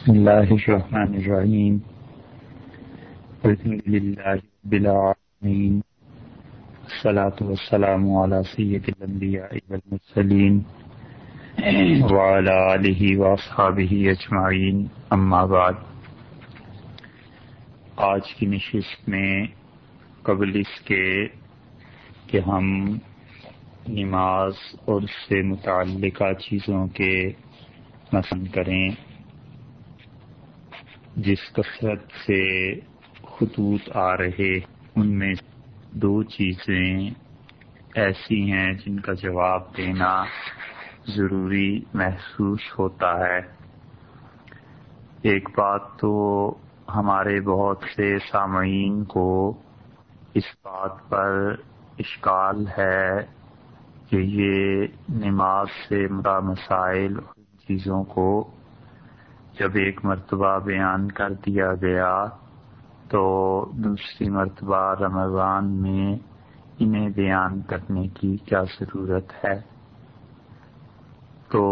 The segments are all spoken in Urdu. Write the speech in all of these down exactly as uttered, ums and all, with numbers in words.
بسم اللہ الرحمن الرحیم الحمد للہ رب العالمین والصلاة والسلام علی سید الانبیاء والمرسلین وعلی آلہ واصحابہ اجمعین، اما بعد۔ آج کی نشست میں قبل اس کے کہ ہم نماز اور اس سے متعلقہ چیزوں کے مسئلے کریں، جس کثرت سے خطوط آ رہے ان میں دو چیزیں ایسی ہیں جن کا جواب دینا ضروری محسوس ہوتا ہے۔ ایک بات تو ہمارے بہت سے سامعین کو اس بات پر اشکال ہے کہ یہ نماز سے مراد مسائل اور چیزوں کو جب ایک مرتبہ بیان کر دیا گیا تو دوسری مرتبہ رمضان میں انہیں بیان کرنے کی کیا ضرورت ہے۔ تو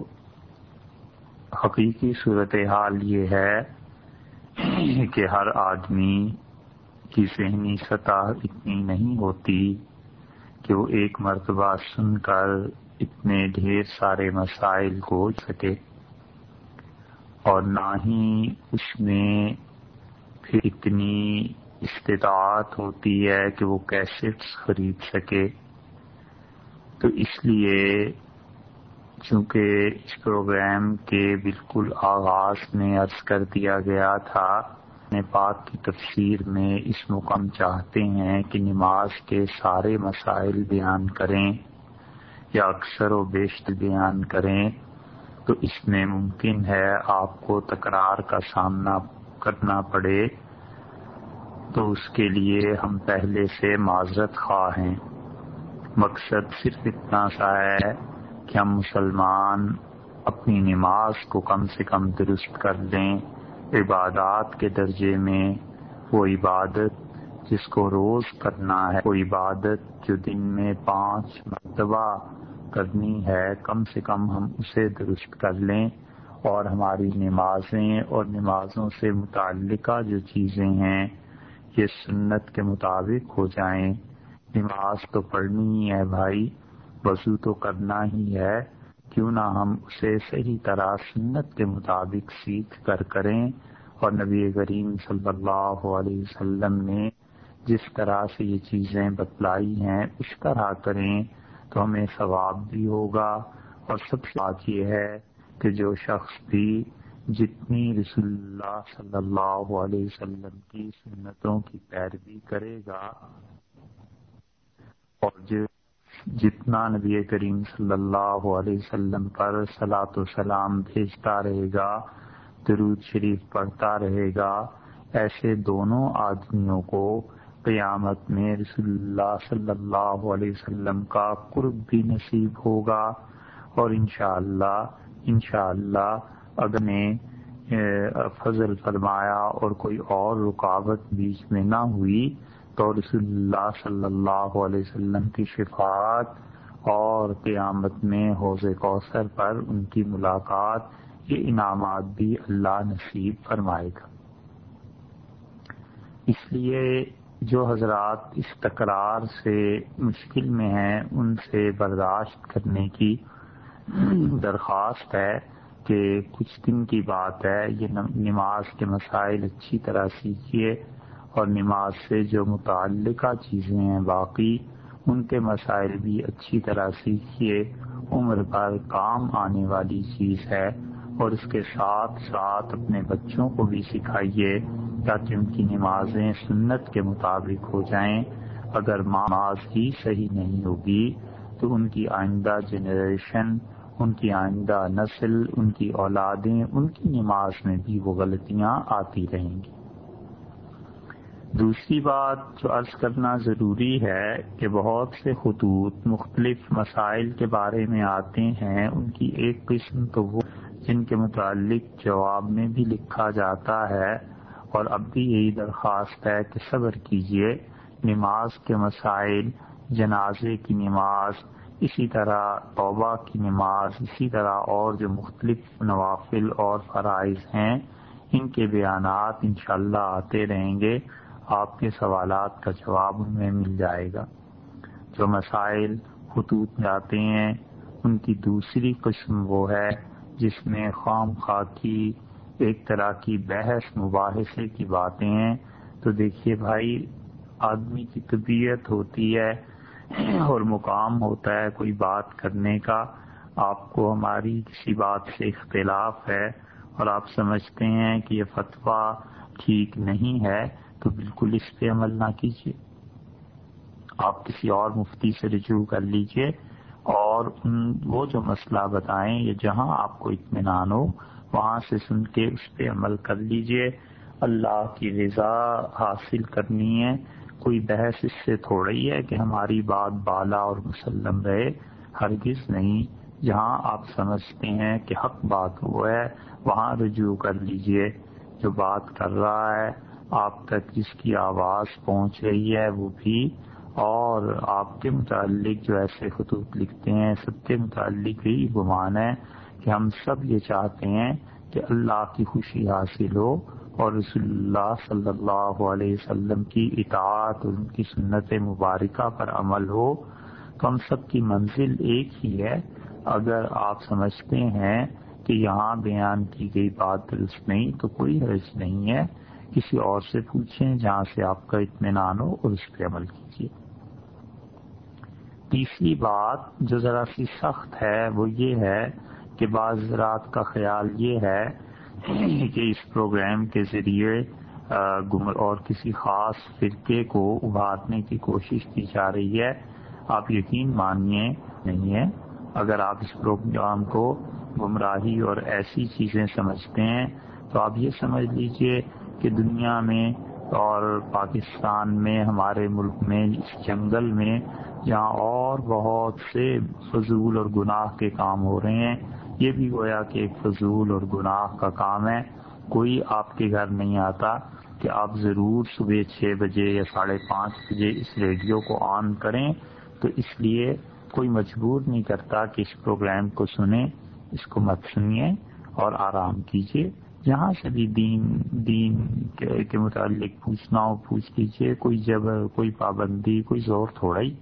حقیقی صورتحال یہ ہے کہ ہر آدمی کی ذہنی سطح اتنی نہیں ہوتی کہ وہ ایک مرتبہ سن کر اتنے ڈھیر سارے مسائل کو سکے، اور نہ ہی اس میں پھر اتنی استطاعت ہوتی ہے کہ وہ کیسٹس خرید سکے۔ تو اس لیے چونکہ اس پروگرام کے بالکل آغاز میں عرض کر دیا گیا تھا، اپنے پاک کی تفسیر میں اس مقام چاہتے ہیں کہ نماز کے سارے مسائل بیان کریں یا اکثر و بیشتر بیان کریں، تو اس میں ممکن ہے آپ کو تکرار کا سامنا کرنا پڑے، تو اس کے لیے ہم پہلے سے معذرت خواہ ہیں۔ مقصد صرف اتنا سا ہے کہ ہم مسلمان اپنی نماز کو کم سے کم درست کر لیں۔ عبادات کے درجے میں وہ عبادت جس کو روز کرنا ہے، وہ عبادت جو دن میں پانچ مرتبہ کرنی ہے، کم سے کم ہم اسے درست کر لیں، اور ہماری نمازیں اور نمازوں سے متعلقہ جو چیزیں ہیں یہ سنت کے مطابق ہو جائیں۔ نماز تو پڑھنی ہی ہے بھائی، وضو تو کرنا ہی ہے، کیوں نہ ہم اسے صحیح طرح سنت کے مطابق سیکھ کر کریں، اور نبی کریم صلی اللہ علیہ وسلم نے جس طرح سے یہ چیزیں بتلائی ہیں اس طرح کریں تو ہمیں ثواب بھی ہوگا۔ اور سب سے بات یہ ہے کہ جو شخص بھی جتنی رسول اللہ صلی اللہ علیہ وسلم کی سنتوں کی پیروی کرے گا اور جو جتنا نبی کریم صلی اللہ علیہ وسلم پر صلاۃ و سلام بھیجتا رہے گا، درود شریف پڑھتا رہے گا، ایسے دونوں آدمیوں کو قیامت میں رسول اللہ صلی اللہ علیہ وسلم کا قرب بھی نصیب ہوگا۔ اور انشاءاللہ انشاءاللہ اگر نے فضل فرمایا اور کوئی اور رکاوٹ بیچ میں نہ ہوئی تو رسول اللہ صلی اللہ علیہ وسلم کی شفاعت اور قیامت میں حوض کوثر پر ان کی ملاقات، یہ انعامات بھی اللہ نصیب فرمائے گا۔ اس لیے جو حضرات اس تکرار سے مشکل میں ہیں ان سے برداشت کرنے کی درخواست ہے کہ کچھ دن کی بات ہے، یہ نماز کے مسائل اچھی طرح سیکھیے، اور نماز سے جو متعلقہ چیزیں ہیں باقی ان کے مسائل بھی اچھی طرح سیکھیے۔ عمر بھر کام آنے والی چیز ہے، اور اس کے ساتھ ساتھ اپنے بچوں کو بھی سکھائیے تاکہ ان کی نمازیں سنت کے مطابق ہو جائیں۔ اگر نماز ہی صحیح نہیں ہوگی تو ان کی آئندہ جنریشن، ان کی آئندہ نسل، ان کی اولادیں، ان کی نماز میں بھی وہ غلطیاں آتی رہیں گی۔ دوسری بات جو عرض کرنا ضروری ہے کہ بہت سے خطوط مختلف مسائل کے بارے میں آتے ہیں، ان کی ایک قسم تو وہ جن کے متعلق جواب میں بھی لکھا جاتا ہے، اور اب بھی یہی درخواست ہے کہ صبر کیجئے۔ نماز کے مسائل، جنازے کی نماز، اسی طرح توبہ کی نماز، اسی طرح اور جو مختلف نوافل اور فرائض ہیں ان کے بیانات انشاءاللہ آتے رہیں گے، آپ کے سوالات کا جواب ان میں مل جائے گا۔ جو مسائل خطوط میں آتے ہیں ان کی دوسری قسم وہ ہے جس میں خام خواہ کی ایک طرح کی بحث مباحثے کی باتیں ہیں۔ تو دیکھیے بھائی، آدمی کی طبیعت ہوتی ہے اور مقام ہوتا ہے کوئی بات کرنے کا، آپ کو ہماری کسی بات سے اختلاف ہے اور آپ سمجھتے ہیں کہ یہ فتویٰ ٹھیک نہیں ہے تو بالکل اس پہ عمل نہ کیجیے، آپ کسی اور مفتی سے رجوع کر لیجئے اور ان وہ جو مسئلہ بتائیں یا جہاں آپ کو اطمینان ہو وہاں سے سن کے اس پہ عمل کر لیجئے۔ اللہ کی رضا حاصل کرنی ہے، کوئی بحث اس سے تھوڑی ہے کہ ہماری بات بالا اور مسلم رہے، ہرگز نہیں۔ جہاں آپ سمجھتے ہیں کہ حق بات وہ ہے وہاں رجوع کر لیجئے۔ جو بات کر رہا ہے آپ تک جس کی آواز پہنچ رہی ہے وہ بھی، اور آپ کے متعلق جو ایسے خطوط لکھتے ہیں سب کے متعلق یہی گمان ہے کہ ہم سب یہ چاہتے ہیں کہ اللہ کی خوشی حاصل ہو اور رسول اللہ صلی اللہ علیہ وسلم کی اطاعت اور ان کی سنت مبارکہ پر عمل ہو، تو ہم سب کی منزل ایک ہی ہے۔ اگر آپ سمجھتے ہیں کہ یہاں بیان کی گئی بات درست نہیں تو کوئی حرج نہیں ہے، کسی اور سے پوچھیں جہاں سے آپ کا اطمینان ہو اور اس پہ عمل کیجیے۔ تیسری بات جو ذرا سی سخت ہے وہ یہ ہے کہ بعض حضرات کا خیال یہ ہے کہ اس پروگرام کے ذریعے گمراہ اور کسی خاص فرقے کو ابھارنے کی کوشش کی جا رہی ہے۔ آپ یقین مانیے نہیں ہے۔ اگر آپ اس پروگرام کو گمراہی اور ایسی چیزیں سمجھتے ہیں تو آپ یہ سمجھ لیجئے کہ دنیا میں اور پاکستان میں، ہمارے ملک میں، اس جنگل میں جہاں اور بہت سے فضول اور گناہ کے کام ہو رہے ہیں، یہ بھی گویا کہ ایک فضول اور گناہ کا کام ہے۔ کوئی آپ کے گھر نہیں آتا کہ آپ ضرور صبح چھ بجے یا ساڑھے پانچ بجے اس ریڈیو کو آن کریں، تو اس لیے کوئی مجبور نہیں کرتا کہ اس پروگرام کو سنیں، اس کو مت سنیے اور آرام کیجیے۔ جہاں سے بھی دین دین کے, کے متعلق پوچھنا ہو پوچھ لیجیے، کوئی جبر، کوئی پابندی، کوئی زور تھوڑا ہی۔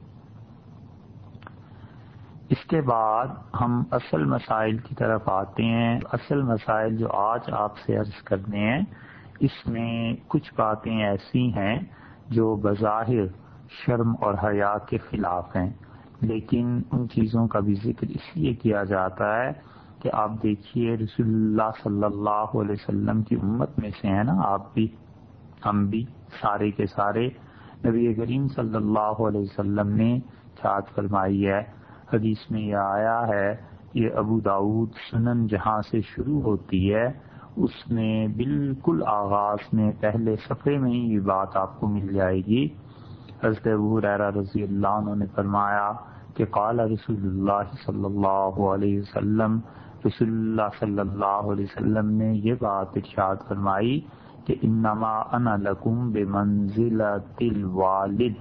اس کے بعد ہم اصل مسائل کی طرف آتے ہیں۔ اصل مسائل جو آج آپ سے عرض کرنے ہیں، اس میں کچھ باتیں ایسی ہیں جو بظاہر شرم اور حیا کے خلاف ہیں، لیکن ان چیزوں کا بھی ذکر اس لیے کیا جاتا ہے کہ آپ دیکھیے رسول اللہ صلی اللہ علیہ وسلم کی امت میں سے ہیں نا، آپ بھی، ہم بھی، سارے کے سارے۔ نبی کریم صلی اللہ علیہ وسلم نے ارشاد فرمائی ہے، حدیث میں یہ آیا ہے، یہ ابو داؤد سنن جہاں سے شروع ہوتی ہے اس میں بالکل آغاز میں پہلے صفحے میں ہی یہ بات آپ کو مل جائے گی۔ حضرت ابو ہریرہ رضی اللہ عنہ نے فرمایا کہ قال رسول اللہ صلی اللہ علیہ وسلم، رسول اللہ صلی اللہ علیہ وسلم نے یہ بات ارشاد فرمائی کہ انما انا لکم بمنزلۃ الوالد،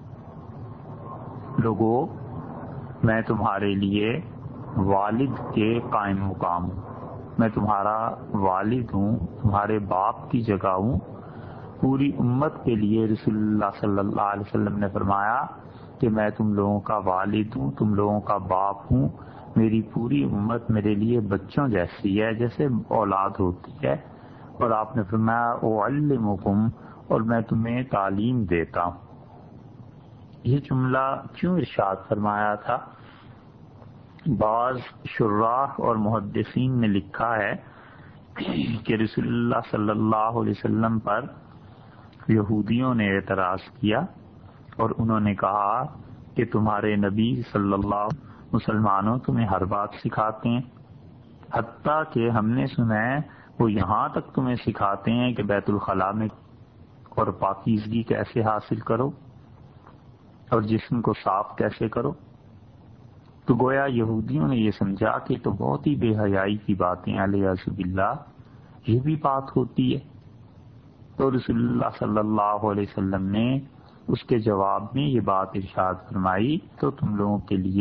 لوگو میں تمہارے لیے والد کے قائم مقام ہوں، میں تمہارا والد ہوں، تمہارے باپ کی جگہ ہوں۔ پوری امت کے لیے رسول اللہ صلی اللہ علیہ وسلم نے فرمایا کہ میں تم لوگوں کا والد ہوں، تم لوگوں کا باپ ہوں، میری پوری امت میرے لیے بچوں جیسی ہے، جیسے اولاد ہوتی ہے۔ اور آپ نے فرمایا اعلمکم، اور میں تمہیں تعلیم دیتا ہوں۔ یہ جملہ کیوں ارشاد فرمایا تھا؟ بعض شراح اور محدثین نے لکھا ہے کہ رسول اللہ صلی اللہ علیہ وسلم پر یہودیوں نے اعتراض کیا اور انہوں نے کہا کہ تمہارے نبی صلی اللہ علیہ وسلم مسلمانوں تمہیں ہر بات سکھاتے ہیں، حتیٰ کہ ہم نے سنا ہے وہ یہاں تک تمہیں سکھاتے ہیں کہ بیت الخلاء میں اور پاکیزگی کیسے حاصل کرو اور جسم کو صاف کیسے کرو۔ تو گویا یہودیوں نے یہ سمجھا کہ تو بہت ہی بے حیائی کی باتیں علیہ باللہ، یہ بھی بات ہوتی ہے۔ تو رسول اللہ صلی اللہ علیہ وسلم نے اس کے جواب میں یہ بات ارشاد فرمائی تو تم لوگوں کے لیے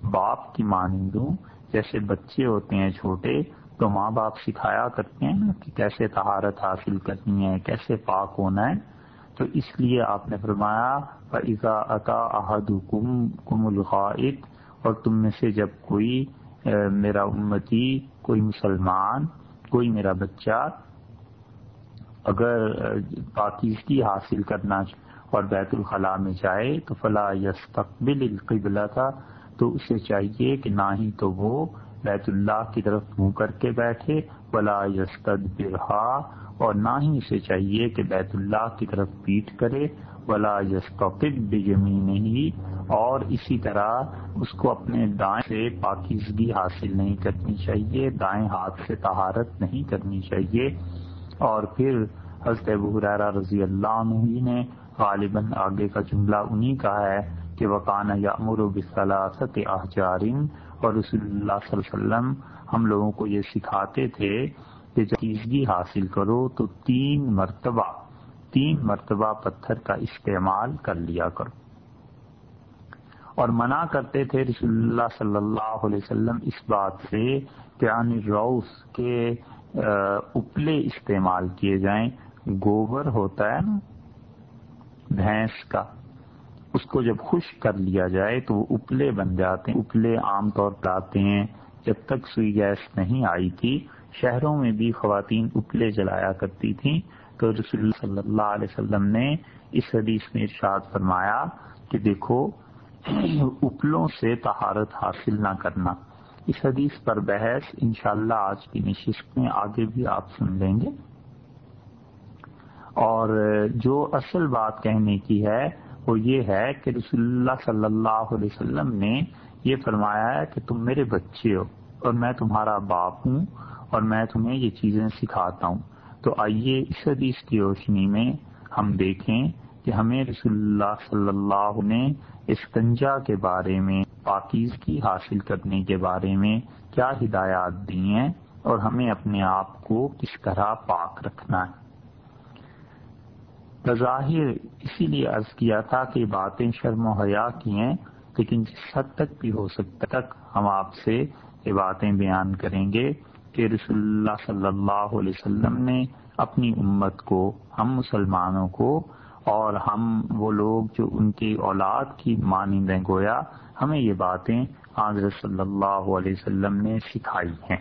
باپ کی مانند ہوں. جیسے بچے ہوتے ہیں چھوٹے تو ماں باپ سکھایا کرتے ہیں نا کہ کیسے طہارت حاصل کرنی ہے، کیسے پاک ہونا ہے. تو اس لیے آپ نے فرمایا فَإِذَا أَتَى أَحَدُكُمْ الْغَائِطَ، اور تم میں سے جب کوئی میرا امتی، کوئی مسلمان، کوئی میرا بچہ اگر پاکیزگی حاصل کرنا اور بیت الخلاء میں جائے تو فلا یستقبل القبلۃ، تو اسے چاہیے کہ نہ ہی تو وہ بیت اللہ کی طرف منہ کر کے بیٹھے، ولا یستدبرھا، اور نہ ہی اسے چاہیے کہ بیت اللہ کی طرف پیٹھ کرے، ولا یستقب بیمینہ، اور اسی طرح اس کو اپنے دائیں سے پاکیزگی حاصل نہیں کرنی چاہیے، دائیں ہاتھ سے طہارت نہیں کرنی چاہیے. اور پھر حضرت ابو ہریرہ رضی اللہ عنہ نے غالباً آگے کا جملہ انہی کا ہے کہ وَقَانَ يَأْمُرُ بِثَلَاثَةِ أَحْجَارٍ، اور رسول اللہ صلی اللہ علیہ وسلم ہم لوگوں کو یہ سکھاتے تھے کہ جب پاکیزگی حاصل کرو تو تین مرتبہ تین مرتبہ پتھر کا استعمال کر لیا کرو. اور منع کرتے تھے رسول اللہ صلی اللہ علیہ وسلم اس بات سے کہ عن الروث کے اپلے استعمال کیے جائیں. گوبر ہوتا ہے نا بھینس کا، اس کو جب خشک کر لیا جائے تو وہ اپلے بن جاتے ہیں. اپلے عام طور پر آتے ہیں. جب تک سوئی گیس نہیں آئی تھی شہروں میں بھی خواتین اپلے جلایا کرتی تھیں. تو رسول اللہ صلی اللہ علیہ وسلم نے اس حدیث میں ارشاد فرمایا کہ دیکھو اپلوں سے طہارت حاصل نہ کرنا. اس حدیث پر بحث انشاءاللہ آج کی نشست میں آگے بھی آپ سن لیں گے. اور جو اصل بات کہنے کی ہے وہ یہ ہے کہ رسول اللہ صلی اللہ علیہ وسلم نے یہ فرمایا ہے کہ تم میرے بچے ہو اور میں تمہارا باپ ہوں اور میں تمہیں یہ چیزیں سکھاتا ہوں. تو آئیے اس حدیث کی روشنی میں ہم دیکھیں کہ ہمیں رسول اللہ صلی اللہ علیہ وسلم نے استنجا کے بارے میں، پاکیزگی حاصل کرنے کے بارے میں کیا ہدایات دی ہیں اور ہمیں اپنے آپ کو کس طرح پاک رکھنا ہے. بظاہر اسی لیے عرض کیا تھا کہ باتیں شرم و حیا کی ہیں، لیکن جس حد تک بھی ہو سکتا تک ہم آپ سے یہ باتیں بیان کریں گے کہ رسول اللہ صلی اللہ علیہ وسلم نے اپنی امت کو، ہم مسلمانوں کو، اور ہم وہ لوگ جو ان کی اولاد کی مانند ہیں گویا، ہمیں یہ باتیں حضرت صلی اللہ علیہ وسلم نے سکھائی ہیں.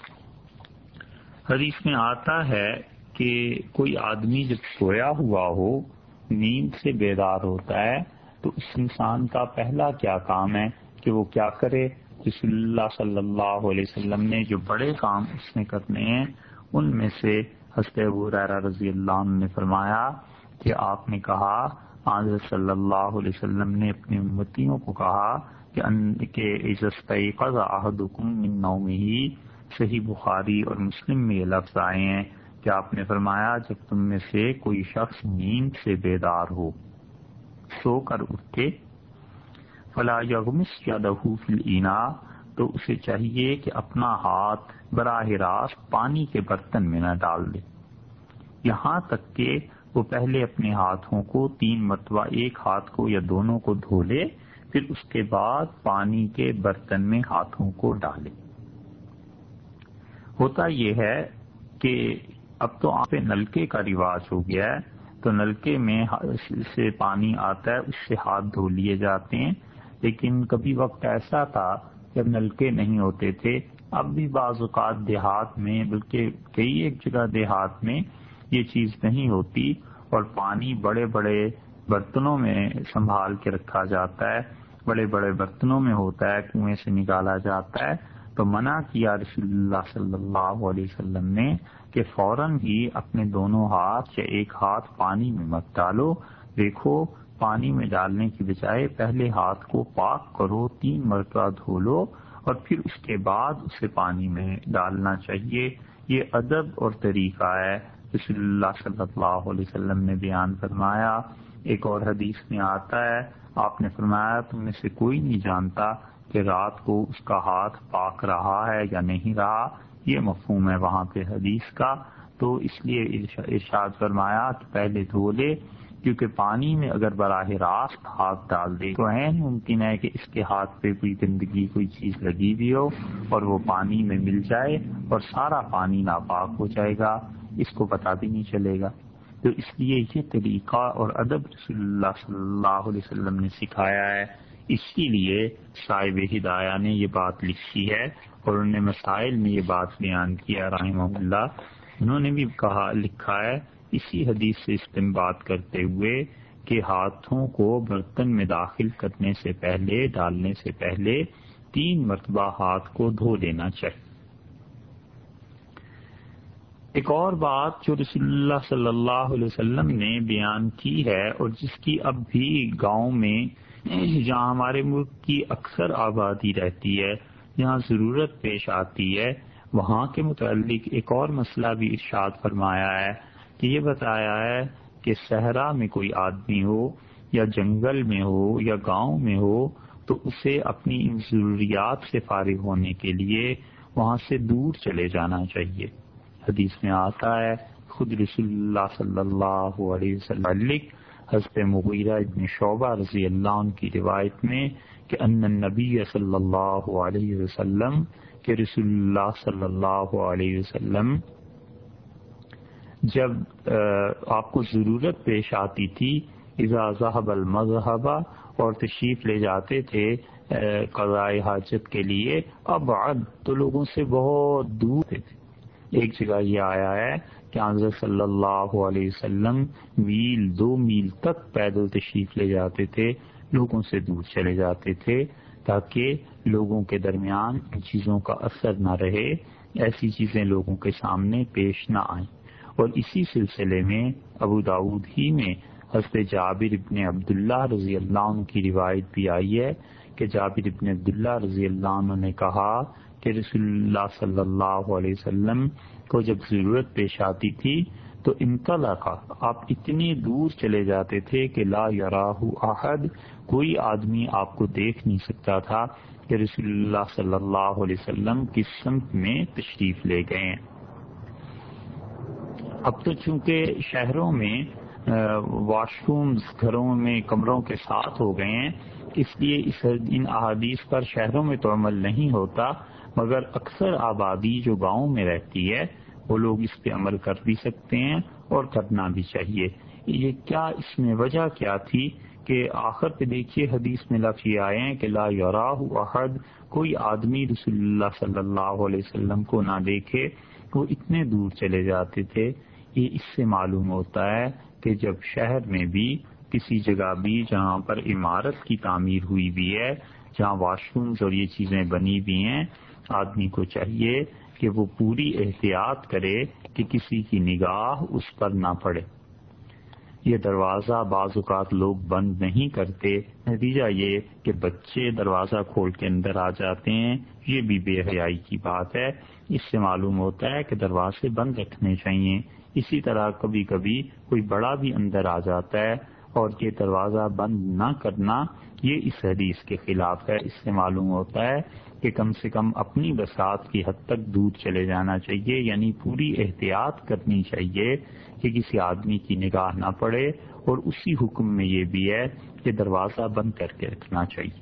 حدیث میں آتا ہے کہ کوئی آدمی جب سویا ہوا ہو، نیند سے بیدار ہوتا ہے، تو اس انسان کا پہلا کیا کام ہے کہ وہ کیا کرے. رسول اللہ صلی اللہ علیہ وسلم نے جو بڑے کام اس نے کرنے ہیں ان میں سے حضرت ابو ہریرہ رضی اللہ عنہ نے فرمایا کہ آپ نے کہا، حضرت صلی اللہ علیہ وسلم نے اپنے امتیوں کو کہا کہ اذا استيقظ احدكم من نومه، صحیح بخاری اور مسلم میں یہ لفظ آئے ہیں کہ آپ نے فرمایا جب تم میں سے کوئی شخص نیند سے بیدار ہو، سو کر اٹھے، فلا یغمس یدہ فی الاناء، تو اسے چاہیے کہ اپنا ہاتھ براہ راست پانی کے برتن میں نہ ڈال دے، یہاں تک کہ وہ پہلے اپنے ہاتھوں کو تین مرتبہ، ایک ہاتھ کو یا دونوں کو دھو لے، پھر اس کے بعد پانی کے برتن میں ہاتھوں کو ڈالے. ہوتا یہ ہے کہ اب تو آپ نلکے کا رواج ہو گیا ہے، تو نلکے میں سے پانی آتا ہے، اس سے ہاتھ دھو لیے جاتے ہیں. لیکن کبھی وقت ایسا تھا جب نلکے نہیں ہوتے تھے. اب بھی بعض اوقات دیہات میں، بلکہ کئی ایک جگہ دیہات میں یہ چیز نہیں ہوتی اور پانی بڑے بڑے برتنوں میں سنبھال کے رکھا جاتا ہے، بڑے بڑے برتنوں میں ہوتا ہے، کنویں سے نکالا جاتا ہے. تو منع کیا رسول اللہ صلی اللہ علیہ وسلم نے کہ فوراً ہی اپنے دونوں ہاتھ یا ایک ہاتھ پانی میں مت ڈالو. دیکھو پانی میں ڈالنے کی بجائے پہلے ہاتھ کو پاک کرو، تین مرتبہ دھو لو اور پھر اس کے بعد اسے پانی میں ڈالنا چاہیے. یہ ادب اور طریقہ ہے رسول اللہ صلی اللہ علیہ وسلم نے بیان فرمایا. ایک اور حدیث میں آتا ہے، آپ نے فرمایا تم میں سے کوئی نہیں جانتا کہ رات کو اس کا ہاتھ پاک رہا ہے یا نہیں رہا. یہ مفہوم ہے وہاں پہ حدیث کا. تو اس لیے ارشاد فرمایا کہ پہلے دھو لے، کیونکہ پانی میں اگر براہ راست ہاتھ ڈال دے تو عین ممکن ہے کہ اس کے ہاتھ پہ کوئی گندگی کوئی چیز لگی ہوئی ہو اور وہ پانی میں مل جائے اور سارا پانی ناپاک ہو جائے گا، اس کو پتہ بھی نہیں چلے گا۔ تو اس لیے یہ طریقہ اور ادب رسول اللہ صلی اللہ علیہ وسلم نے سکھایا ہے، اسی لیے صاحب ہدایہ نے یہ بات لکھی ہے اور انہوں نے مسائل میں یہ بات بیان کیا رحمہ اللہ۔ انہوں نے بھی کہا لکھا ہے اسی حدیث سے استنباط کرتے ہوئے کہ ہاتھوں کو برتن میں داخل کرنے سے پہلے ڈالنے سے پہلے تین مرتبہ ہاتھ کو دھو لینا چاہیے۔ ایک اور بات جو رسول اللہ صلی اللہ علیہ وسلم نے بیان کی ہے اور جس کی اب بھی گاؤں میں جہاں ہمارے ملک کی اکثر آبادی رہتی ہے، جہاں ضرورت پیش آتی ہے، وہاں کے متعلق ایک اور مسئلہ بھی ارشاد فرمایا ہے کہ یہ بتایا ہے کہ صحرا میں کوئی آدمی ہو یا جنگل میں ہو یا گاؤں میں ہو تو اسے اپنی ان ضروریات سے فارغ ہونے کے لیے وہاں سے دور چلے جانا چاہیے۔ حدیث میں آتا ہے خود رسول اللہ صلی اللہ علیہ وسلم حضرت مغیرہ ابن شعبہ رضی اللہ عنہ کی روایت میں کہ ان النبی صلی اللہ علیہ وسلم کہ رسول اللہ صلی اللہ علیہ وسلم جب آپ کو ضرورت پیش آتی تھی اذا ذهب المذهب اور تشریف لے جاتے تھے قضاء حاجت کے لیے، ابعد تو لوگوں سے بہت دور تھے۔ ایک جگہ یہ آیا ہے کہ حضرت صلی اللہ علیہ وسلم میل دو میل تک پیدل تشریف لے جاتے تھے، لوگوں سے دور چلے جاتے تھے تاکہ لوگوں کے درمیان ان چیزوں کا اثر نہ رہے، ایسی چیزیں لوگوں کے سامنے پیش نہ آئیں۔ اور اسی سلسلے میں ابو داؤد ہی میں حضرت جابر ابن عبداللہ رضی اللہ عنہ کی روایت بھی آئی ہے کہ جابر ابن عبداللہ رضی اللہ عنہ نے کہا کہ رسول اللہ صلی اللہ علیہ وسلم کو جب ضرورت پیش آتی تھی تو انطلق آپ اتنی دور چلے جاتے تھے کہ لا یراہ احد کوئی آدمی آپ کو دیکھ نہیں سکتا تھا کہ رسول اللہ صلی اللہ علیہ وسلم کس سمت میں تشریف لے گئے ہیں۔ اب تو چونکہ شہروں میں واش رومز گھروں میں کمروں کے ساتھ ہو گئے ہیں، اس لیے اس ان احادیث پر شہروں میں تو عمل نہیں ہوتا، مگر اکثر آبادی جو گاؤں میں رہتی ہے وہ لوگ اس پہ عمل کر بھی سکتے ہیں اور کرنا بھی چاہیے۔ یہ کیا اس میں وجہ کیا تھی کہ آخر پہ دیکھیے حدیث میں لفظ یہ آئے ہیں کہ لا یراہ احد کوئی آدمی رسول اللہ صلی اللہ علیہ وسلم کو نہ دیکھے، وہ اتنے دور چلے جاتے تھے۔ یہ اس سے معلوم ہوتا ہے کہ جب شہر میں بھی کسی جگہ بھی جہاں پر عمارت کی تعمیر ہوئی بھی ہے، جہاں واش رومز اور یہ چیزیں بنی بھی ہیں، آدمی کو چاہیے کہ وہ پوری احتیاط کرے کہ کسی کی نگاہ اس پر نہ پڑے۔ یہ دروازہ بعض اوقات لوگ بند نہیں کرتے، نتیجہ یہ کہ بچے دروازہ کھول کے اندر آ جاتے ہیں، یہ بھی بے حیائی کی بات ہے۔ اس سے معلوم ہوتا ہے کہ دروازے بند رکھنے چاہیے۔ اسی طرح کبھی کبھی کوئی بڑا بھی اندر آ جاتا ہے اور یہ دروازہ بند نہ کرنا یہ اس حدیث کے خلاف ہے۔ اس سے معلوم ہوتا ہے کہ کم سے کم اپنی بساط کی حد تک دور چلے جانا چاہیے، یعنی پوری احتیاط کرنی چاہیے کہ کسی آدمی کی نگاہ نہ پڑے، اور اسی حکم میں یہ بھی ہے کہ دروازہ بند کر کے رکھنا چاہیے۔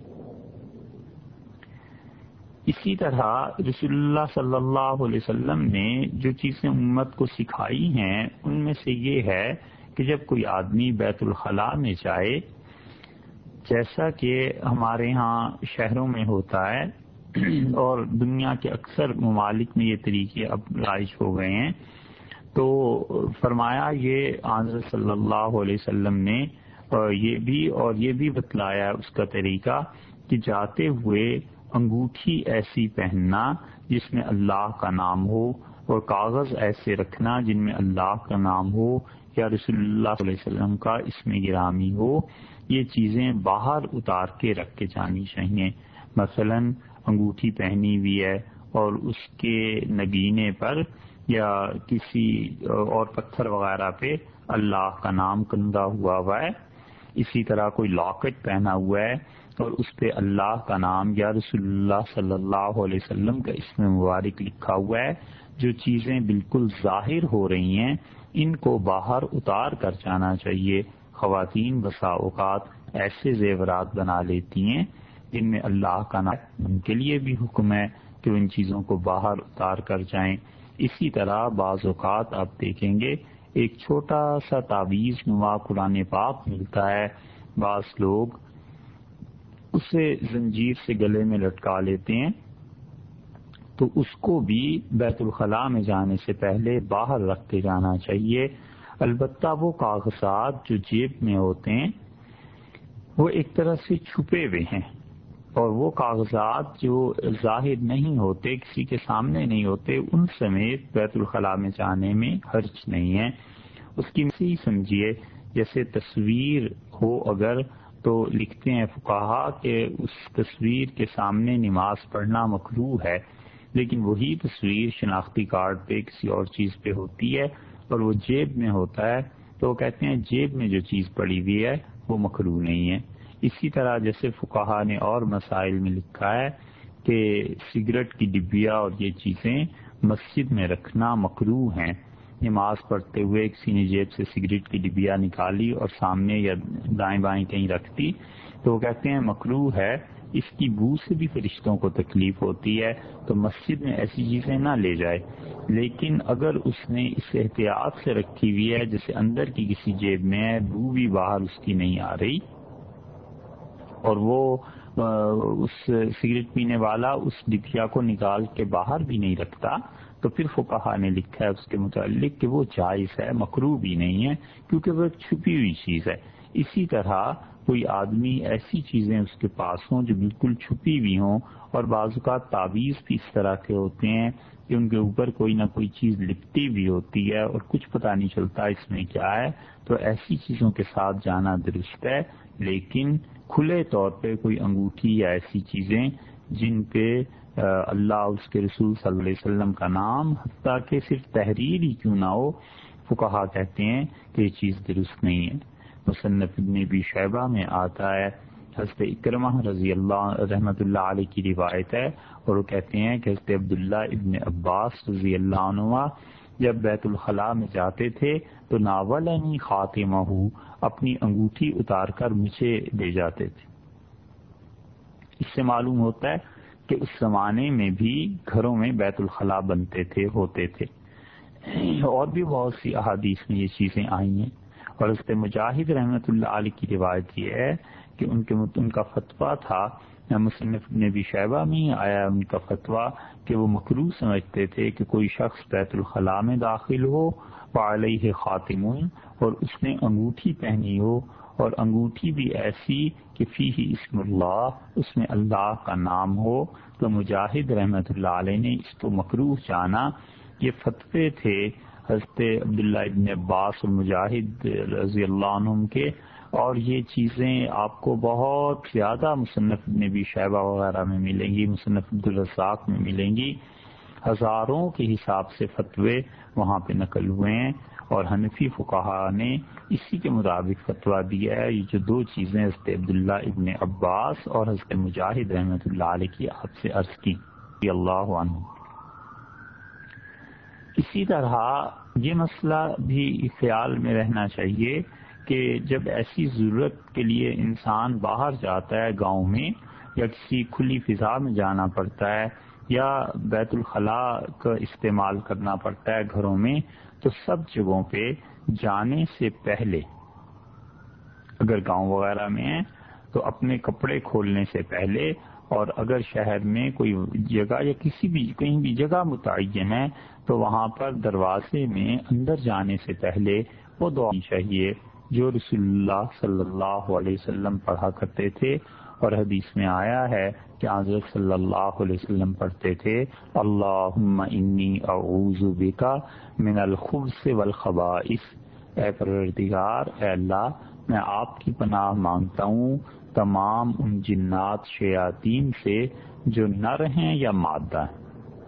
اسی طرح رسول اللہ صلی اللہ علیہ وسلم نے جو چیزیں امت کو سکھائی ہیں ان میں سے یہ ہے کہ جب کوئی آدمی بیت الخلاء میں جائے، جیسا کہ ہمارے ہاں شہروں میں ہوتا ہے اور دنیا کے اکثر ممالک میں یہ طریقے اب رائج ہو گئے ہیں، تو فرمایا یہ حضرت صلی اللہ علیہ وسلم نے یہ بھی اور یہ بھی بتلایا اس کا طریقہ کہ جاتے ہوئے انگوٹھی ایسی پہننا جس میں اللہ کا نام ہو، اور کاغذ ایسے رکھنا جن میں اللہ کا نام ہو یا رسول اللہ صلی اللہ علیہ وسلم کا اس میں گرامی ہو، یہ چیزیں باہر اتار کے رکھ کے جانی چاہیے۔ مثلا انگوٹھی پہنی ہوئی ہے اور اس کے نگینے پر یا کسی اور پتھر وغیرہ پہ اللہ کا نام کندہ ہوا ہوا ہے، اسی طرح کوئی لاکٹ پہنا ہوا ہے اور اس پہ اللہ کا نام یا رسول اللہ صلی اللہ علیہ وسلم کا اسم مبارک لکھا ہوا ہے، جو چیزیں بالکل ظاہر ہو رہی ہیں ان کو باہر اتار کر جانا چاہیے، خواتین بسا اوقات ایسے زیورات بنا لیتی ہیں جن میں اللہ کا نام، ان کے لیے بھی حکم ہے کہ ان چیزوں کو باہر اتار کر جائیں۔ اسی طرح بعض اوقات آپ دیکھیں گے ایک چھوٹا سا تعویذ نما قرآن پاک ملتا ہے، بعض لوگ اسے زنجیر سے گلے میں لٹکا لیتے ہیں، تو اس کو بھی بیت الخلاء میں جانے سے پہلے باہر رکھ کے جانا چاہیے۔ البتہ وہ کاغذات جو جیب میں ہوتے ہیں وہ ایک طرح سے چھپے ہوئے ہیں، اور وہ کاغذات جو ظاہر نہیں ہوتے، کسی کے سامنے نہیں ہوتے، ان سمیت بیت الخلاء میں جانے میں حرج نہیں ہے۔ اس کی مثال سمجھیے، جیسے تصویر ہو اگر، تو لکھتے ہیں فقہا کہ اس تصویر کے سامنے نماز پڑھنا مکروہ ہے، لیکن وہی تصویر شناختی کارڈ پہ کسی اور چیز پہ ہوتی ہے اور وہ جیب میں ہوتا ہے، تو وہ کہتے ہیں جیب میں جو چیز پڑی ہوئی ہے وہ مکروہ نہیں ہے۔ اسی طرح جیسے فقہا نے اور مسائل میں لکھا ہے کہ سگریٹ کی ڈبیا اور یہ چیزیں مسجد میں رکھنا مکروہ ہیں۔ نماز پڑھتے ہوئے کسی نے جیب سے سگریٹ کی ڈبیا نکالی اور سامنے یا دائیں بائیں کہیں رکھ دی، تو وہ کہتے ہیں مکروہ ہے، اس کی بو سے بھی فرشتوں کو تکلیف ہوتی ہے، تو مسجد میں ایسی چیزیں نہ لے جائے۔ لیکن اگر اس نے اس احتیاط سے رکھی ہوئی ہے، جیسے اندر کی کسی جیب میں ہے، بو بھی باہر اس کی نہیں آ رہی، اور وہ اس سگریٹ پینے والا اس ڈبیا کو نکال کے باہر بھی نہیں رکھتا، تو پھر فقہا نے لکھا ہے اس کے متعلق کہ وہ جائز ہے، مکروہ بھی نہیں ہے، کیونکہ وہ ایک چھپی ہوئی چیز ہے۔ اسی طرح کوئی آدمی ایسی چیزیں اس کے پاس ہوں جو بالکل چھپی ہوئی ہوں، اور بعض اوقات تعویذ بھی اس طرح کے ہوتے ہیں کہ ان کے اوپر کوئی نہ کوئی چیز لپٹی بھی ہوتی ہے اور کچھ پتہ نہیں چلتا اس میں کیا ہے، تو ایسی چیزوں کے ساتھ جانا درست ہے۔ لیکن کھلے طور پہ کوئی انگوٹھی یا ایسی چیزیں جن پہ اللہ اس کے رسول صلی اللہ علیہ وسلم کا نام، حتیٰ کہ صرف تحریر ہی کیوں نہ ہو، فقہا کہتے ہیں کہ یہ چیز درست نہیں ہے۔ مصنف ابن ابی شیبہ میں آتا ہے، حضرت اکرمہ رضی اللہ رحمۃ اللہ علیہ کی روایت ہے، اور وہ کہتے ہیں کہ حضرت عبداللہ ابن عباس رضی اللہ عنہ جب بیت الخلاء میں جاتے تھے تو ناولنی خاتمہ، اپنی انگوٹھی اتار کر مجھے دے جاتے تھے۔ اس سے معلوم ہوتا ہے کہ اس زمانے میں بھی گھروں میں بیت الخلاء بنتے تھے، ہوتے تھے۔ اور بھی بہت سی احادیث میں یہ چیزیں آئی ہیں، اور حضرت مجاہد رحمۃ اللہ علیہ کی روایت یہ ہے کہ ان کے ان کا فتویٰ تھا، مصنف ابن ابی شیبہ میں آیا ان کا فتویٰ کہ وہ مکروہ سمجھتے تھے کہ کوئی شخص بیت الخلاء میں داخل ہو وعلیہ خاتم، اور اس نے انگوٹھی پہنی ہو، اور انگوٹھی بھی ایسی کہ فیہ اسم اللہ، اس میں اللہ کا نام ہو، تو مجاہد رحمۃ اللہ علیہ نے اس کو مکروہ جانا۔ یہ فتوے تھے حضرت عبداللہ ابن عباس اور مجاہد رضی اللہ عنہم کے، اور یہ چیزیں آپ کو بہت زیادہ مصنف ابن ابی شیبہ وغیرہ میں ملیں گی، مصنف عبدالرزاق میں ملیں گی، ہزاروں کے حساب سے فتوے وہاں پہ نقل ہوئے ہیں، اور حنفی فقہا نے اسی کے مطابق فتویٰ دیا ہے۔ یہ جو دو چیزیں حضرت عبداللہ ابن عباس اور حضرت مجاہد رحمۃ اللہ علیہ کی آپ سے عرض کی رضی اللہ عنہ۔ اسی طرح یہ مسئلہ بھی خیال میں رہنا چاہیے کہ جب ایسی ضرورت کے لیے انسان باہر جاتا ہے گاؤں میں، یا کسی کھلی فضا میں جانا پڑتا ہے، یا بیت الخلاء کا استعمال کرنا پڑتا ہے گھروں میں، تو سب جگہوں پہ جانے سے پہلے اگر گاؤں وغیرہ میں ہیں تو اپنے کپڑے کھولنے سے پہلے، اور اگر شہر میں کوئی جگہ یا کسی بھی کہیں بھی جگہ متعین ہے تو وہاں پر دروازے میں اندر جانے سے پہلے وہ دعا چاہیے جو رسول اللہ صلی اللہ علیہ وسلم پڑھا کرتے تھے، اور حدیث میں آیا ہے کہ حضرت صلی اللہ علیہ وسلم پڑھتے تھے اللہم انی اعوذ بک من الخبث والخبائث، اے پروردگار، اے اللہ میں آپ کی پناہ مانگتا ہوں تمام ان جنات شیاطین سے جو نر ہیں یا مادہ ہیں۔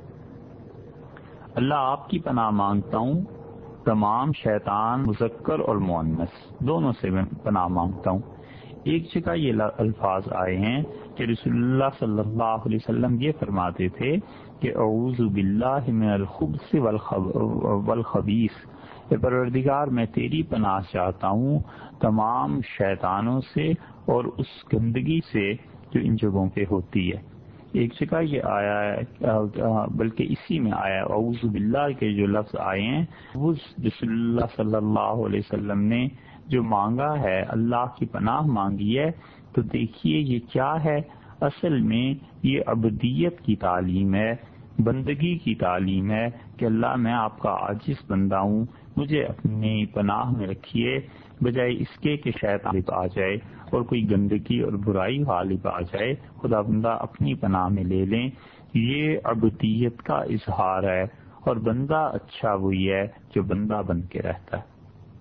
اللہ آپ کی پناہ مانگتا ہوں تمام شیطان مذکر اور مؤنث دونوں سے میں پناہ مانگتا ہوں۔ ایک جگہ یہ الفاظ آئے ہیں کہ رسول اللہ صلی اللہ علیہ وسلم یہ فرماتے تھے کہ اعوذ باللہ من الخبث والخبیث، اے پروردگار میں تیری پناہ چاہتا ہوں تمام شیطانوں سے اور اس گندگی سے جو ان جگہوں پہ ہوتی ہے۔ ایک جگہ یہ آیا ہے، بلکہ اسی میں آیا ہے اعوذ باللہ کے جو لفظ آئے ہیں وہ رسول اللہ صلی اللہ علیہ وسلم نے جو مانگا ہے، اللہ کی پناہ مانگی ہے، تو دیکھیے یہ کیا ہے، اصل میں یہ عبدیت کی تعلیم ہے، بندگی کی تعلیم ہے کہ اللہ میں آپ کا عاجز بندہ ہوں، مجھے اپنی پناہ میں رکھیے، بجائے اس کے کہ شیطان غالب آ جائے اور کوئی گندگی اور برائی غالب آ جائے، خدا بندہ اپنی پناہ میں لے لیں۔ یہ عبدیت کا اظہار ہے، اور بندہ اچھا وہی ہے جو بندہ بن کے رہتا ہے۔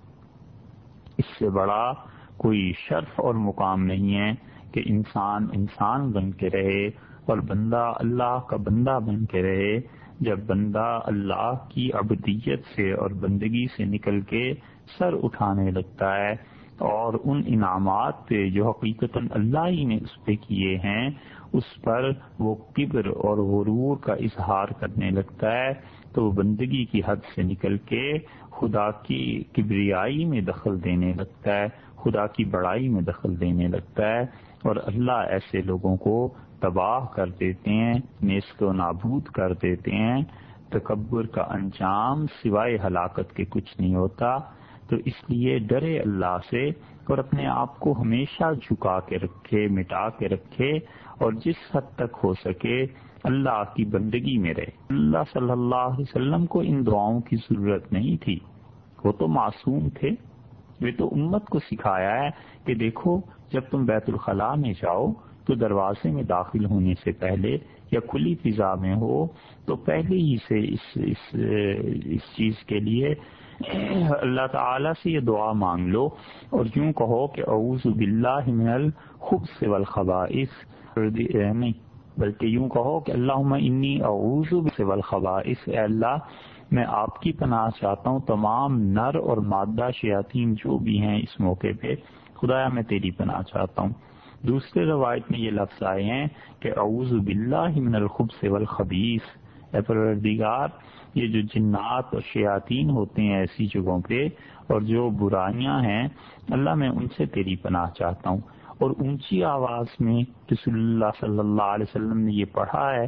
اس سے بڑا کوئی شرف اور مقام نہیں ہے کہ انسان انسان بن کے رہے اور بندہ اللہ کا بندہ بن کے رہے۔ جب بندہ اللہ کی عبدیت سے اور بندگی سے نکل کے سر اٹھانے لگتا ہے اور ان انعامات پہ جو حقیقتاً اللہ ہی نے اس پہ کیے ہیں اس پر وہ کبر اور غرور کا اظہار کرنے لگتا ہے، تو وہ بندگی کی حد سے نکل کے خدا کی کبریائی میں دخل دینے لگتا ہے، خدا کی بڑائی میں دخل دینے لگتا ہے، اور اللہ ایسے لوگوں کو تباہ کر دیتے ہیں، نیست و نابود کر دیتے ہیں۔ تکبر کا انجام سوائے ہلاکت کے کچھ نہیں ہوتا۔ تو اس لیے ڈرے اللہ سے اور اپنے آپ کو ہمیشہ جھکا کے رکھے، مٹا کے رکھے، اور جس حد تک ہو سکے اللہ کی بندگی میں رہے۔ اللہ صلی اللہ علیہ وسلم کو ان دعاؤں کی ضرورت نہیں تھی، وہ تو معصوم تھے۔ وہ تو امت کو سکھایا ہے کہ دیکھو جب تم بیت الخلاء میں جاؤ تو دروازے میں داخل ہونے سے پہلے یا کھلی فضا میں ہو تو پہلے ہی سے اس اس اس چیز کے لیے اللہ تعالیٰ سے یہ دعا مانگ لو، اور یوں کہو کہ اعوذ باللہ من الخبث والخبائث، نہیں بلکہ یوں کہو کہ اللہم انی اعوذ بک والخبائث، اے اللہ میں آپ کی پناہ چاہتا ہوں تمام نر اور مادہ شیاطین جو بھی ہیں اس موقع پہ، خدایا میں تیری پناہ چاہتا ہوں۔ دوسرے روایت میں یہ لفظ آئے ہیں کہ اعوذ باللہ من الخبث والخبیث، اے پروردگار یہ جو جنات اور شیاطین ہوتے ہیں ایسی جگہوں پہ اور جو برائیاں ہیں، اللہ میں ان سے تیری پناہ چاہتا ہوں۔ اور اونچی آواز میں رسول اللہ صلی اللہ علیہ وسلم نے یہ پڑھا ہے،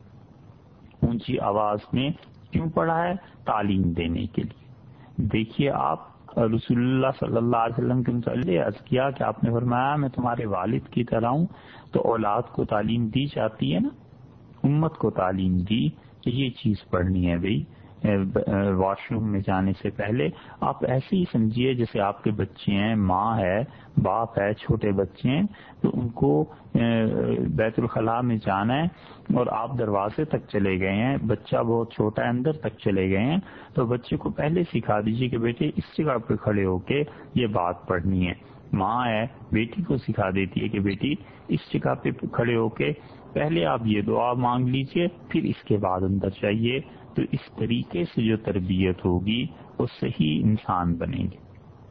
اونچی آواز میں کیوں پڑھا ہے؟ تعلیم دینے کے لیے۔ دیکھیے آپ رسول اللہ صلی اللہ علیہ وسلم کے متعلق عرض کیا کہ آپ نے فرمایا میں تمہارے والد کی طرح ہوں، تو اولاد کو تعلیم دی جاتی ہے نا، امت کو تعلیم دی کہ یہ چیز پڑھنی ہے بھئی واش روم میں جانے سے پہلے۔ آپ ایسے ہی سمجھیے جیسے آپ کے بچے ہیں، ماں ہے، باپ ہے، چھوٹے بچے ہیں، تو ان کو بیت الخلاء میں جانا ہے اور آپ دروازے تک چلے گئے ہیں، بچہ بہت چھوٹا ہے اندر تک چلے گئے ہیں، تو بچے کو پہلے سکھا دیجیے کہ بیٹے اس جگہ پہ کھڑے ہو کے یہ بات پڑھنی ہے۔ ماں ہے بیٹی کو سکھا دیتی ہے کہ بیٹی اس جگہ پہ کھڑے ہو کے پہلے آپ یہ دعا مانگ لیجئے پھر اس کے بعد اندر جائیے، تو اس طریقے سے جو تربیت ہوگی وہ صحیح انسان بنیں گے۔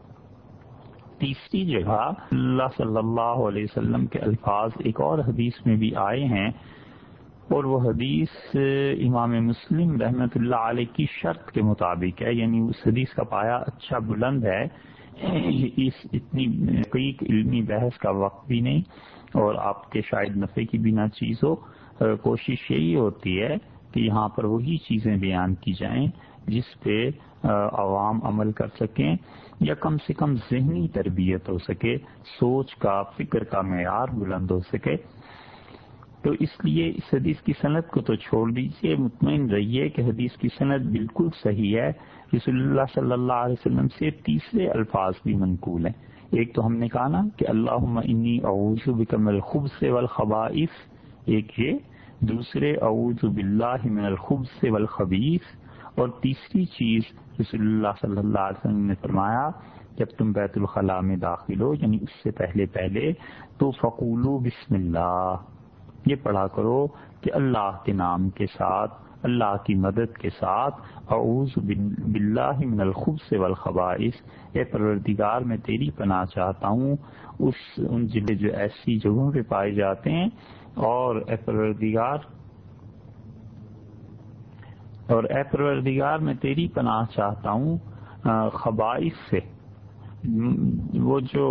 تیسری جگہ اللہ صلی اللہ علیہ وسلم کے الفاظ ایک اور حدیث میں بھی آئے ہیں، اور وہ حدیث امام مسلم رحمۃ اللہ علیہ کی شرط کے مطابق ہے، یعنی اس حدیث کا پایا اچھا بلند ہے، اس اتنی کوئی علمی بحث کا وقت بھی نہیں اور آپ کے شاید نفع کی بھی نہ چیز ہو۔ کوشش یہی ہوتی ہے کہ یہاں پر وہی چیزیں بیان کی جائیں جس پہ عوام عمل کر سکیں یا کم سے کم ذہنی تربیت ہو سکے، سوچ کا، فکر کا معیار بلند ہو سکے۔ تو اس لیے اس حدیث کی سند کو تو چھوڑ دیجیے، مطمئن رہیے کہ حدیث کی سند بالکل صحیح ہے۔ رسول اللہ صلی اللہ علیہ وسلم سے تیسرے الفاظ بھی منقول ہیں۔ ایک تو ہم نے کہا نا کہ اللہم انی اعوذ بک من الخبث والخبائث، ایک یہ، دوسرے اعوذ باللہ من الخبث والخبیث، اور تیسری چیز رسول اللہ صلی اللہ علیہ وسلم نے فرمایا جب تم بیت الخلاء میں داخل ہو یعنی اس سے پہلے پہلے تو فقولوا بسم اللہ، یہ پڑھا کرو کہ اللہ کے نام کے ساتھ، اللہ کی مدد کے ساتھ، اعوذ باللہ من الخبث والخبائث، اے پروردگار میں تیری پناہ چاہتا ہوں اس ان جگہ جو ایسی جگہوں پہ پائے جاتے ہیں، اور اے پروردگار اور اے پروردگار میں تیری پناہ چاہتا ہوں خبائث سے، وہ جو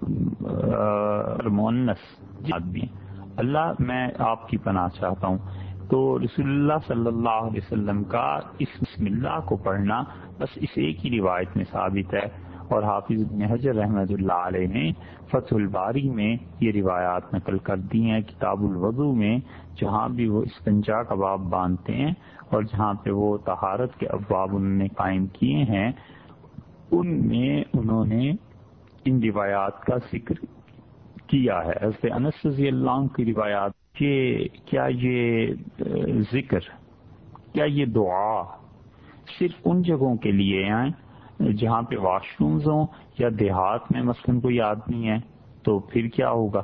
مؤنث آدمی، اللہ میں آپ کی پناہ چاہتا ہوں، تو رسول اللہ صلی اللہ علیہ وسلم کا اس بسم اللہ کو پڑھنا بس اس ایک ہی روایت میں ثابت ہے، اور حافظ ابن حجر رحمۃ اللہ علیہ نے فتح الباری میں یہ روایات نقل کر دی ہیں، کتاب الوضو میں، جہاں بھی وہ استنجا کا باب باندھتے ہیں اور جہاں پہ وہ طہارت کے ابواب انہوں نے قائم کیے ہیں، ان میں انہوں نے ان روایات کا ذکر کیا ہے۔ حضرت انس رضی اللہ عنہ کی روایات کہ کیا یہ ذکر، کیا یہ دعا صرف ان جگہوں کے لیے ہیں جہاں پہ واش رومز ہوں، یا دیہات میں مثلاً کوئی آدمی ہے تو پھر کیا ہوگا،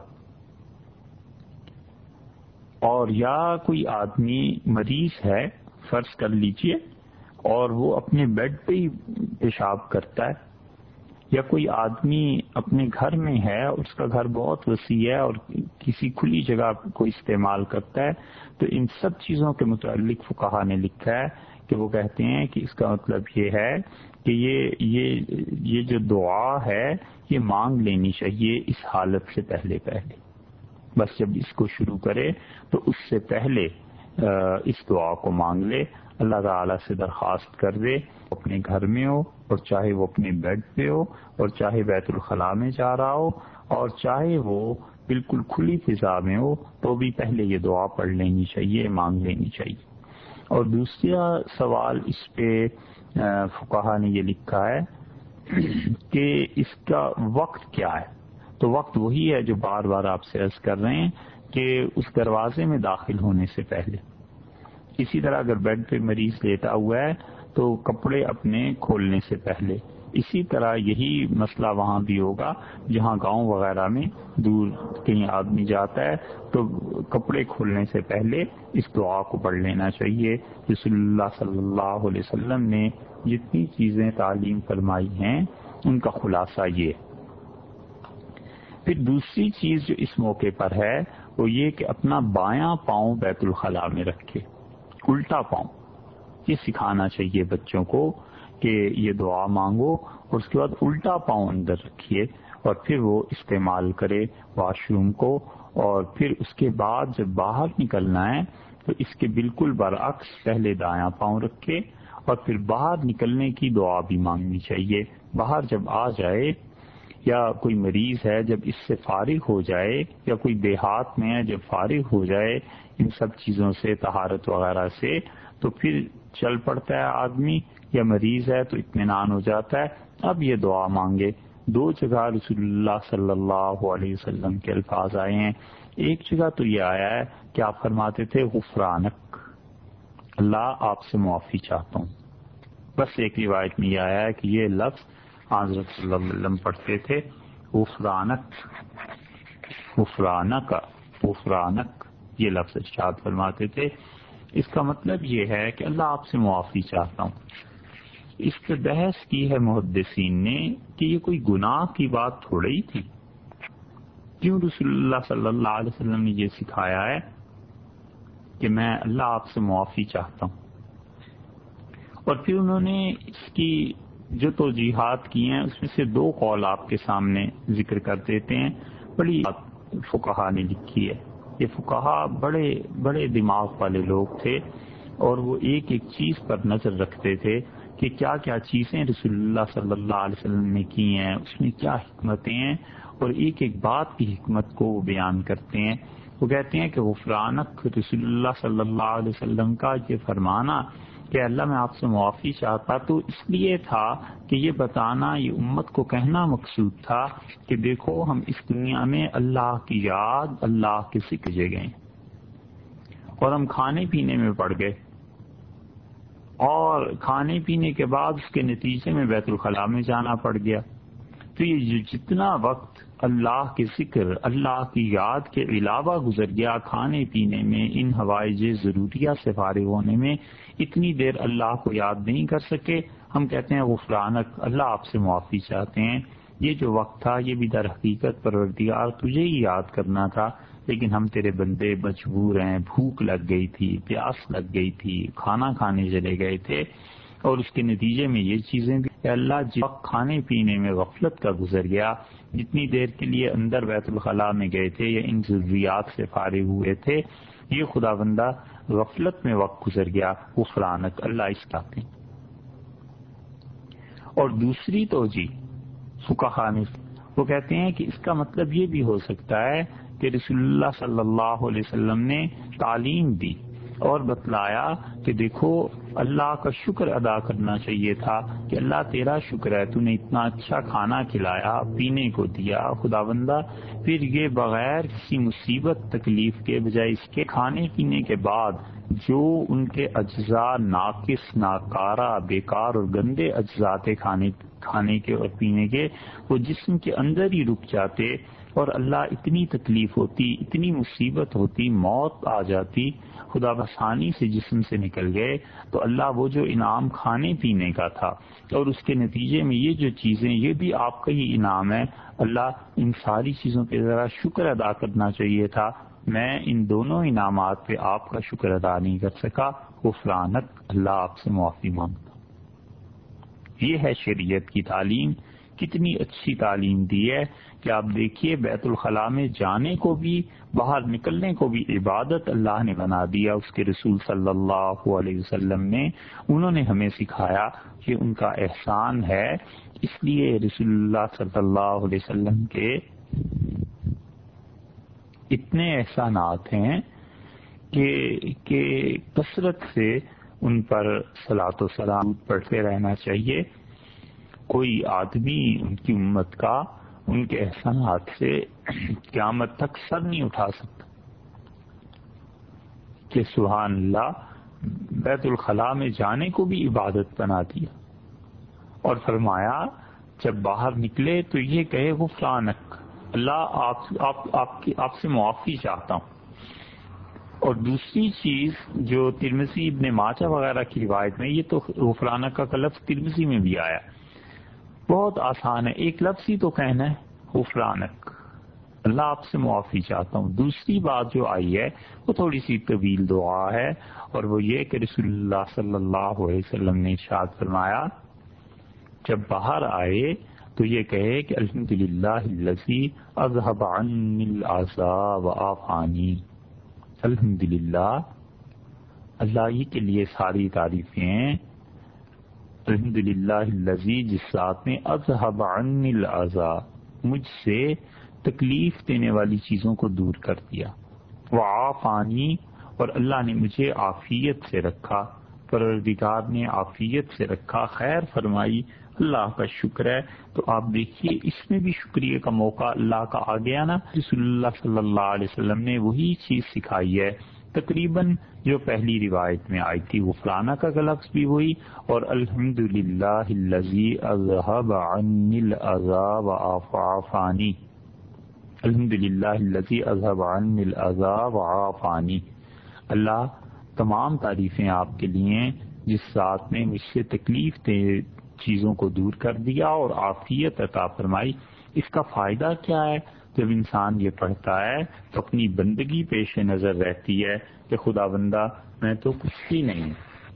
اور یا کوئی آدمی مریض ہے فرض کر لیجئے اور وہ اپنے بیڈ پہ ہی پیشاب کرتا ہے، یا کوئی آدمی اپنے گھر میں ہے، اس کا گھر بہت وسیع ہے اور کسی کھلی جگہ کو استعمال کرتا ہے، تو ان سب چیزوں کے متعلق فقہا نے لکھا ہے کہ وہ کہتے ہیں کہ اس کا مطلب یہ ہے کہ یہ یہ یہ جو دعا ہے یہ مانگ لینی چاہیے اس حالت سے پہلے پہلے، بس جب اس کو شروع کرے تو اس سے پہلے اس دعا کو مانگ لے، اللہ تعالیٰ سے درخواست کر دے، اپنے گھر میں ہو اور چاہے وہ اپنے بیڈ پہ ہو اور چاہے بیت الخلاء میں جا رہا ہو اور چاہے وہ بالکل کھلی فضا میں ہو، تو بھی پہلے یہ دعا پڑھ لینی چاہیے، مانگ لینی چاہیے۔ اور دوسرا سوال اس پہ فقہا نے یہ لکھا ہے کہ اس کا وقت کیا ہے، تو وقت وہی ہے جو بار بار آپ سے عرض کر رہے ہیں کہ اس دروازے میں داخل ہونے سے پہلے۔ اسی طرح اگر بیڈ پہ مریض لیٹا ہوا ہے تو کپڑے اپنے کھولنے سے پہلے، اسی طرح یہی مسئلہ وہاں بھی ہوگا جہاں گاؤں وغیرہ میں دور کہیں آدمی جاتا ہے تو کپڑے کھولنے سے پہلے اس دعا کو پڑھ لینا چاہیے۔ رسول اللہ صلی اللہ علیہ وسلم نے جتنی چیزیں تعلیم فرمائی ہیں ان کا خلاصہ یہ۔ پھر دوسری چیز جو اس موقع پر ہے وہ یہ کہ اپنا بایاں پاؤں بیت الخلاء میں رکھے، الٹا پاؤں، یہ سکھانا چاہیے بچوں کو کہ یہ دعا مانگو اور اس کے بعد الٹا پاؤں اندر رکھیے اور پھر وہ استعمال کرے واش روم کو، اور پھر اس کے بعد جب باہر نکلنا ہے تو اس کے بالکل برعکس پہلے دایاں پاؤں رکھے اور پھر باہر نکلنے کی دعا بھی مانگنی چاہیے۔ باہر جب آ جائے یا کوئی مریض ہے جب اس سے فارغ ہو جائے، یا کوئی دیہات میں ہے جب فارغ ہو جائے ان سب چیزوں سے، طہارت وغیرہ سے، تو پھر چل پڑتا ہے آدمی، یا مریض ہے تو اطمینان ہو جاتا ہے، اب یہ دعا مانگے۔ دو جگہ رسول اللہ صلی اللہ علیہ وسلم کے الفاظ آئے ہیں، ایک جگہ تو یہ آیا ہے کہ آپ فرماتے تھے غفرانک، اللہ آپ سے معافی چاہتا ہوں، بس ایک روایت میں یہ آیا ہے کہ یہ لفظ حضرت صلی اللہ علیہ وسلم پڑھتے تھے، غفرانک، غفرانک، غفرانک، یہ لفظ ارشاد فرماتے تھے۔ اس کا مطلب یہ ہے کہ اللہ آپ سے معافی چاہتا ہوں۔ اس پہ بحث کی ہے محدثین نے کہ یہ کوئی گناہ کی بات تھوڑی ہی تھی، کیوں رسول اللہ صلی اللہ علیہ وسلم نے یہ سکھایا ہے کہ میں اللہ آپ سے معافی چاہتا ہوں، اور پھر انہوں نے اس کی جو توجیحات کی ہیں اس میں سے دو قول آپ کے سامنے ذکر کر دیتے ہیں، بڑی فقہا نے لکھی ہے۔ یہ فقہا بڑے بڑے دماغ والے لوگ تھے اور وہ ایک ایک چیز پر نظر رکھتے تھے کہ کیا کیا چیزیں رسول اللہ صلی اللہ علیہ وسلم نے کی ہیں، اس میں کیا حکمتیں ہیں، اور ایک ایک بات کی حکمت کو وہ بیان کرتے ہیں۔ وہ کہتے ہیں کہ غفرانک، رسول اللہ صلی اللہ علیہ وسلم کا یہ فرمانا کہ اللہ میں آپ سے معافی چاہتا تو اس لیے تھا کہ یہ بتانا، یہ امت کو کہنا مقصود تھا کہ دیکھو ہم اس دنیا میں اللہ کی یاد، اللہ کے ذکر جے گئے اور ہم کھانے پینے میں پڑ گئے، اور کھانے پینے کے بعد اس کے نتیجے میں بیت الخلاء میں جانا پڑ گیا۔ تو یہ جتنا وقت اللہ کے ذکر، اللہ کی یاد کے علاوہ گزر گیا کھانے پینے میں، ان حوائج ضروریہ سے فارغ ہونے میں، اتنی دیر اللہ کو یاد نہیں کر سکے، ہم کہتے ہیں غفرانک، اللہ آپ سے معافی چاہتے ہیں۔ یہ جو وقت تھا یہ بھی در حقیقت پروردگار تجھے ہی یاد کرنا تھا، لیکن ہم تیرے بندے مجبور ہیں، بھوک لگ گئی تھی، پیاس لگ گئی تھی، کھانا کھانے چلے گئے تھے، اور اس کے نتیجے میں یہ چیزیں بھی کہ اللہ جس وقت کھانے پینے میں غفلت کا گزر گیا، جتنی دیر کے لیے اندر بیت الخلاء میں گئے تھے یا ان ضروریات سے فارغ ہوئے تھے، یہ خدا بندہ غفلت میں وقت گزر گیا، غفرانک اللہ اس کا دیں۔ اور دوسری توجہ فقہاء نے وہ کہتے ہیں کہ اس کا مطلب یہ بھی ہو سکتا ہے کہ رسول اللہ صلی اللہ علیہ وسلم نے تعلیم دی اور بتلایا کہ دیکھو اللہ کا شکر ادا کرنا چاہیے تھا کہ اللہ تیرا شکر ہے، تو نے اتنا اچھا کھانا کھلایا، پینے کو دیا خدا بندہ، پھر یہ بغیر کسی مصیبت تکلیف کے بجائے اس کے کھانے پینے کے بعد جو ان کے اجزاء ناقص، ناکارہ، بیکار اور گندے اجزاء تھے کھانے کھانے کے اور پینے کے، وہ جسم کے اندر ہی رک جاتے اور اللہ اتنی تکلیف ہوتی، اتنی مصیبت ہوتی، موت آ جاتی، خدا بسانی سے جسم سے نکل گئے، تو اللہ وہ جو انعام کھانے پینے کا تھا اور اس کے نتیجے میں یہ جو چیزیں، یہ بھی آپ کا ہی انعام ہے، اللہ ان ساری چیزوں پہ ذرا شکر ادا کرنا چاہیے تھا، میں ان دونوں انعامات پہ آپ کا شکر ادا نہیں کر سکا، غفرانک اللہ آپ سے معافی مانگتا۔ یہ ہے شریعت کی تعلیم، کتنی اچھی تعلیم دی ہے کہ آپ دیکھیے بیت الخلاء میں جانے کو بھی، باہر نکلنے کو بھی عبادت اللہ نے بنا دیا، اس کے رسول صلی اللہ علیہ وسلم نے، انہوں نے ہمیں سکھایا کہ ان کا احسان ہے، اس لیے رسول اللہ صلی اللہ علیہ وسلم کے اتنے احسانات ہیں کہ کہ کثرت سے ان پر صلاۃ و سلام پڑھتے رہنا چاہیے۔ کوئی آدمی ان کی امت کا ان کے احسانات سے قیامت تک سر نہیں اٹھا سکتا کہ سبحان اللہ، بیت الخلاء میں جانے کو بھی عبادت بنا دیا، اور فرمایا جب باہر نکلے تو یہ کہے غفرانک اللہ، آپ آپ آپ کی آپ سے معافی چاہتا ہوں۔ اور دوسری چیز جو ترمذی ابن ماجہ وغیرہ کی روایت میں، یہ تو غفرانک کا لفظ ترمذی میں بھی آیا، بہت آسان ہے، ایک لفظ ہی تو کہنا ہے غفرانک اللہ آپ سے معافی چاہتا ہوں۔ دوسری بات جو آئی ہے وہ تھوڑی سی طویل دعا ہے، اور وہ یہ کہ رسول اللہ صلی اللہ علیہ وسلم نے ارشاد فرمایا جب باہر آئے تو یہ کہے کہ الحمدللہ الذی اذهب عنی العذا وعافانی، الحمدللہ اللہ ہی کے لیے ساری تعریفیں ہیں، الحمدللہ الذی جس ذات نے اذهب عنی العذا مجھ سے تکلیف دینے والی چیزوں کو دور کر دیا، وعافانی اور اللہ نے مجھے عافیت سے رکھا، پروردگار نے عافیت سے رکھا، خیر فرمائی، اللہ کا شکر ہے۔ تو آپ دیکھیے اس میں بھی شکریہ کا موقع اللہ کا آ گیا نا، رسول اللہ صلی اللہ علیہ وسلم نے وہی چیز سکھائی ہے تقریباً جو پہلی روایت میں آئی تھی، غفرانہ کا لفظ بھی وہی، اور الحمدللہ الذی اذهب عنی العذا وعافانی، الحمدللہ الذی اذهب عنی العذا وعافانی، اللہ تمام تعریفیں آپ کے لیے جس ذات نے مجھ سے تکلیف دے چیزوں کو دور کر دیا اور عافیت عطا فرمائی۔ اس کا فائدہ کیا ہے؟ جب انسان یہ پڑھتا ہے تو اپنی بندگی پیش نظر رہتی ہے کہ خدا بندہ میں تو کچھ بھی نہیں۔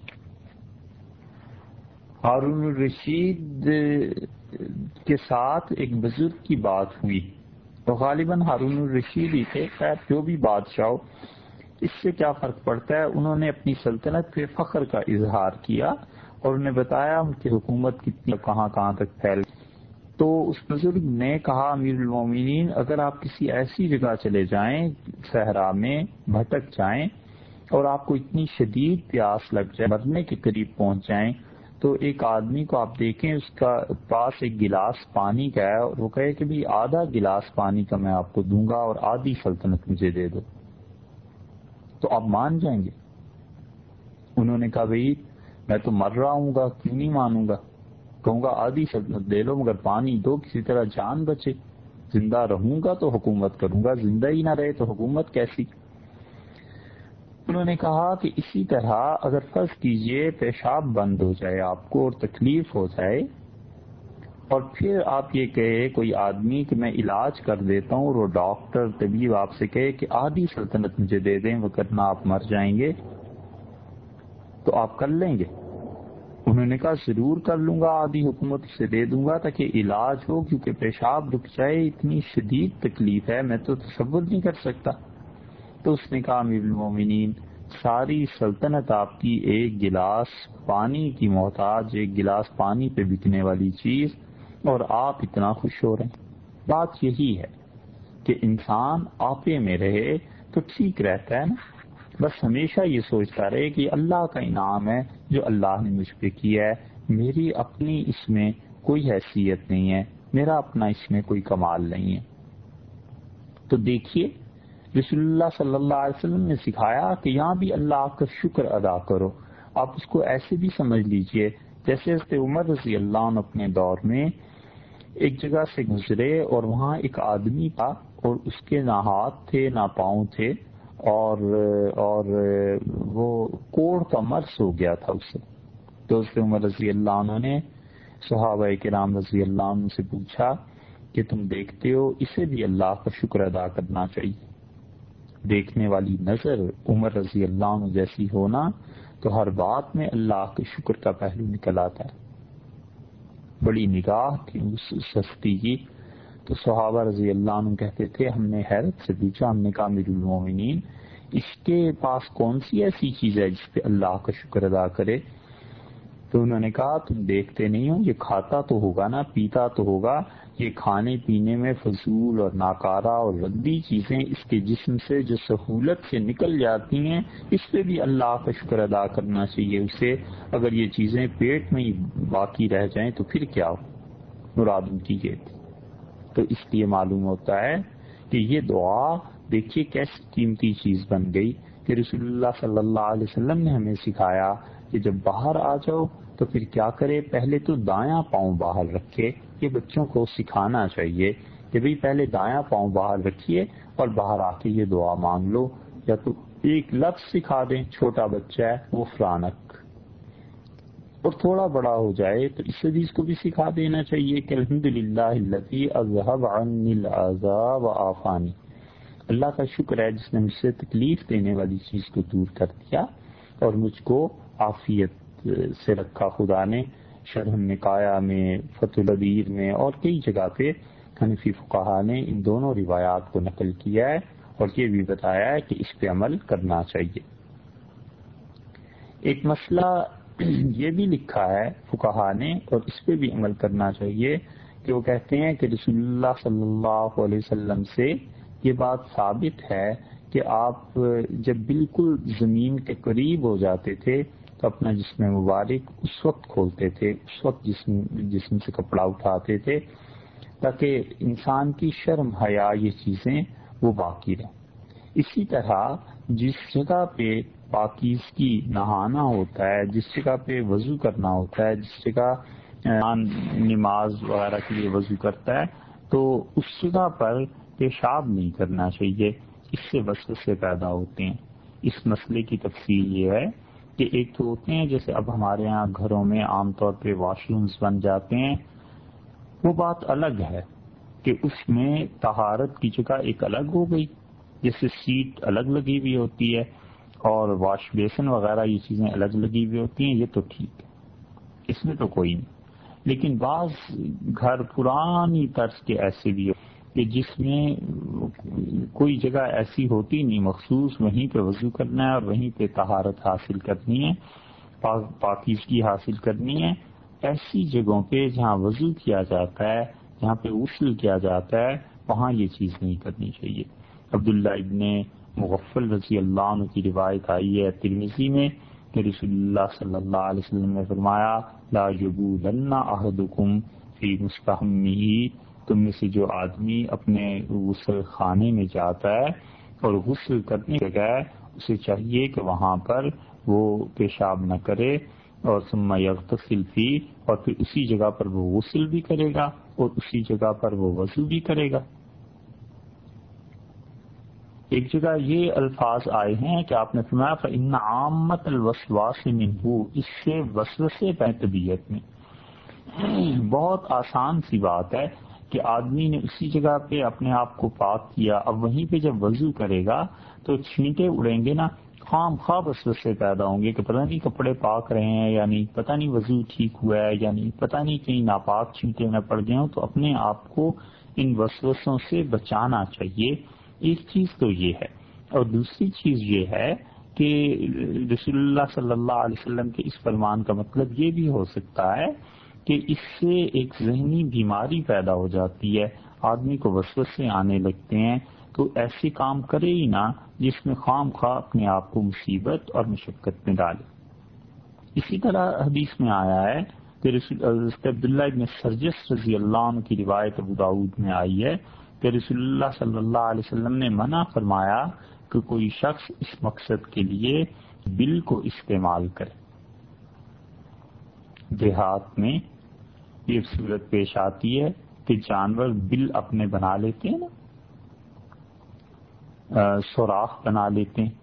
ہارون الرشید کے ساتھ ایک بزرگ کی بات ہوئی تو غالباً ہارون الرشید ہی تھے، خیر جو بھی بادشاہ ہو، اس سے کیا فرق پڑتا ہے، انہوں نے اپنی سلطنت پہ فخر کا اظہار کیا اور انہیں بتایا ان کی حکومت کتنی کہاں کہاں تک پھیل۔ تو اس بزرگ نے کہا امیر المومنین، اگر آپ کسی ایسی جگہ چلے جائیں صحرا میں بھٹک جائیں اور آپ کو اتنی شدید پیاس لگ جائے، مرنے کے قریب پہنچ جائیں، تو ایک آدمی کو آپ دیکھیں اس کا پاس ایک گلاس پانی کا ہے اور وہ کہے کہ بھی آدھا گلاس پانی کا میں آپ کو دوں گا اور آدھی سلطنت مجھے دے دو، تو آپ مان جائیں گے؟ انہوں نے کہا بھئی میں تو مر رہا ہوں گا، کیوں نہیں مانوں گا، کہوں گا آدھی سلطنت دے لو مگر پانی دو، کسی طرح جان بچے، زندہ رہوں گا تو حکومت کروں گا، زندہ ہی نہ رہے تو حکومت کیسی؟ انہوں نے کہا کہ اسی طرح اگر فرض کیجئے پیشاب بند ہو جائے آپ کو اور تکلیف ہو جائے اور پھر آپ یہ کہے کوئی آدمی کہ میں علاج کر دیتا ہوں اور وہ ڈاکٹر طبیب آپ سے کہے کہ آدھی سلطنت مجھے دے دیں ورنہ آپ مر جائیں گے، تو آپ کر لیں گے؟ انہوں نے کہا ضرور کر لوں گا، آدھی حکومت اسے دے دوں گا تاکہ علاج ہو، کیونکہ پیشاب رک جائے اتنی شدید تکلیف ہے، میں تو تصور نہیں کر سکتا۔ تو اس نے کہا امیر المومنین ساری سلطنت آپ کی ایک گلاس پانی کی محتاج، ایک گلاس پانی پہ بکنے والی چیز، اور آپ اتنا خوش ہو رہے ہیں۔ بات یہی ہے کہ انسان آپے میں رہے تو ٹھیک رہتا ہے نا، بس ہمیشہ یہ سوچتا رہے کہ اللہ کا انعام ہے جو اللہ نے مجھ پہ کیا ہے، میری اپنی اس میں کوئی حیثیت نہیں ہے، میرا اپنا اس میں کوئی کمال نہیں ہے۔ تو دیکھیے رسول اللہ صلی اللہ علیہ وسلم نے سکھایا کہ یہاں بھی اللہ کا شکر ادا کرو۔ آپ اس کو ایسے بھی سمجھ لیجئے جیسے حضرت عمر رضی اللہ عنہ اپنے دور میں ایک جگہ سے گزرے اور وہاں ایک آدمی تھا اور اس کے نہ ہاتھ تھے نہ پاؤں تھے، اور اور وہ کوڑ کا مرض ہو گیا تھا اسے۔ تو حضرت عمر رضی اللہ عنہ نے صحابہ کرام رضی اللہ عنہ سے پوچھا کہ تم دیکھتے ہو اسے بھی اللہ کا شکر ادا کرنا چاہیے۔ دیکھنے والی نظر عمر رضی اللہ عنہ جیسی ہونا تو ہر بات میں اللہ کے شکر کا پہلو نکل آتا ہے۔ بڑی نگاہ تھی اس سستی کی۔ تو صحابہ رضی اللہ عنہ کہتے تھے، ہم نے حیرت سے پوچھا، ہم نے کہا امیر المومنین اس کے پاس کون سی ایسی چیز ہے جس پہ اللہ کا شکر ادا کرے؟ تو انہوں نے کہا تم دیکھتے نہیں ہو، یہ کھاتا تو ہوگا نا، پیتا تو ہوگا، یہ کھانے پینے میں فضول اور ناکارہ اور ردی چیزیں اس کے جسم سے جو سہولت سے نکل جاتی ہیں، اس پہ بھی اللہ کا شکر ادا کرنا چاہیے اسے۔ اگر یہ چیزیں پیٹ میں ہی باقی رہ جائیں تو پھر کیا ہو؟ مراد ان کی یہ تھی۔ تو اس لیے معلوم ہوتا ہے کہ یہ دعا دیکھیے کیسی قیمتی چیز بن گئی کہ رسول اللہ صلی اللہ علیہ وسلم نے ہمیں سکھایا کہ جب باہر آ جاؤ تو پھر کیا کرے، پہلے تو دایاں پاؤں باہر رکھے۔ یہ بچوں کو سکھانا چاہیے کہ بھئی پہلے دایاں پاؤں باہر رکھیے اور باہر آ کے یہ دعا مانگ لو، یا تو ایک لفظ سکھا دیں، چھوٹا بچہ ہے غفرانک، اور تھوڑا بڑا ہو جائے تو اس حدیث کو بھی سکھا دینا چاہیے کہ الحمدللہ الذی اذھب عنی العذاب وعافانی، اللہ کا شکر ہے جس نے مجھ سے تکلیف دینے والی چیز کو دور کر دیا اور مجھ کو عافیت سے رکھا خدا نے۔ شرح النکایا میں، فتح البیر میں اور کئی جگہ پہ حنفی فقہا نے ان دونوں روایات کو نقل کیا ہے اور یہ بھی بتایا ہے کہ اس پہ عمل کرنا چاہیے۔ ایک مسئلہ یہ بھی لکھا ہے فقہا نے اور اس پہ بھی عمل کرنا چاہیے کہ وہ کہتے ہیں کہ رسول اللہ صلی اللہ علیہ وسلم سے یہ بات ثابت ہے کہ آپ جب بالکل زمین کے قریب ہو جاتے تھے تو اپنا جسم مبارک اس وقت کھولتے تھے، اس وقت جسم جسم سے کپڑا اٹھاتے تھے تاکہ انسان کی شرم حیا یہ چیزیں وہ باقی رہیں۔ اسی طرح جس جگہ پہ پاکیزگی نہانا ہوتا ہے، جس جگہ پہ وضو کرنا ہوتا ہے، جس جگہ نماز وغیرہ کے لیے وضو کرتا ہے تو اس جگہ پر پیشاب نہیں کرنا چاہیے، اس سے وسوسے پیدا ہوتے ہیں۔ اس مسئلے کی تفصیل یہ ہے کہ ایک تو ہوتے ہیں جیسے اب ہمارے ہاں گھروں میں عام طور پہ واش رومز بن جاتے ہیں، وہ بات الگ ہے کہ اس میں طہارت کی جگہ ایک الگ ہو گئی، جیسے سیٹ الگ لگی ہوئی ہوتی ہے اور واش بیسن وغیرہ یہ چیزیں الگ لگی ہوئی ہوتی ہیں، یہ تو ٹھیک ہے، اس میں تو کوئی نہیں۔ لیکن بعض گھر پرانی طرز کے ایسے بھی ہو کہ جس میں کوئی جگہ ایسی ہوتی نہیں مخصوص، وہیں پہ وضو کرنا ہے اور وہیں پہ طہارت حاصل کرنی ہے، پاکیزگی حاصل کرنی ہے۔ ایسی جگہوں پہ جہاں وضو کیا جاتا ہے، جہاں پہ غسل کیا جاتا ہے، وہاں یہ چیز نہیں کرنی چاہیے۔ عبداللہ ابن مغفل رضی اللہ عنہ کی روایت آئی ہے ترمذی میں کہ رسول اللہ صلی اللہ علیہ وسلم نے فرمایا لا یبولن احدکم فی مستحمہ، تم میں سے جو آدمی اپنے غسل خانے میں جاتا ہے اور غسل کرنے لگا ہے اسے چاہیے کہ وہاں پر وہ پیشاب نہ کرے، اور ثم یغتسل فی، اور پھر اسی جگہ پر وہ غسل بھی کرے گا اور اسی جگہ پر وہ وضو بھی کرے گا۔ ایک جگہ یہ الفاظ آئے ہیں کہ آپ نے فرمایا فإن عامۃ الوسواس منہ، اس سے وسوسے پہ طبیعت میں۔ بہت آسان سی بات ہے کہ آدمی نے اسی جگہ پہ اپنے آپ کو پاک کیا، اب وہیں پہ جب وضو کرے گا تو چھینٹے اڑیں گے نا، خام خواہ وسوسے پیدا ہوں گے کہ پتہ نہیں کپڑے پاک رہے ہیں یا نہیں، پتہ نہیں وضو ٹھیک ہوا ہے یا نہیں، پتہ نہیں کہیں ناپاک چھینٹے نہ پڑ گئے ہوں. تو اپنے آپ کو ان وسوسوں سے بچانا چاہیے. ایک چیز تو یہ ہے، اور دوسری چیز یہ ہے کہ رسول اللہ صلی اللہ علیہ وسلم کے اس فرمان کا مطلب یہ بھی ہو سکتا ہے کہ اس سے ایک ذہنی بیماری پیدا ہو جاتی ہے، آدمی کو وسوسے آنے لگتے ہیں، تو ایسے کام کرے ہی نہ جس میں خام خواہ اپنے آپ کو مصیبت اور مشقت میں ڈالے. اسی طرح حدیث میں آیا ہے کہ رسول عبداللہ ابن سرجس رضی اللہ عنہ کی روایت ابو داؤد میں آئی ہے کہ رسول اللہ صلی اللہ علیہ وسلم نے منع فرمایا کہ کوئی شخص اس مقصد کے لیے بل کو استعمال کرے. دیہات میں یہ صورت پیش آتی ہے کہ جانور بل اپنے بنا لیتے ہیں نا، سوراخ بنا لیتے ہیں.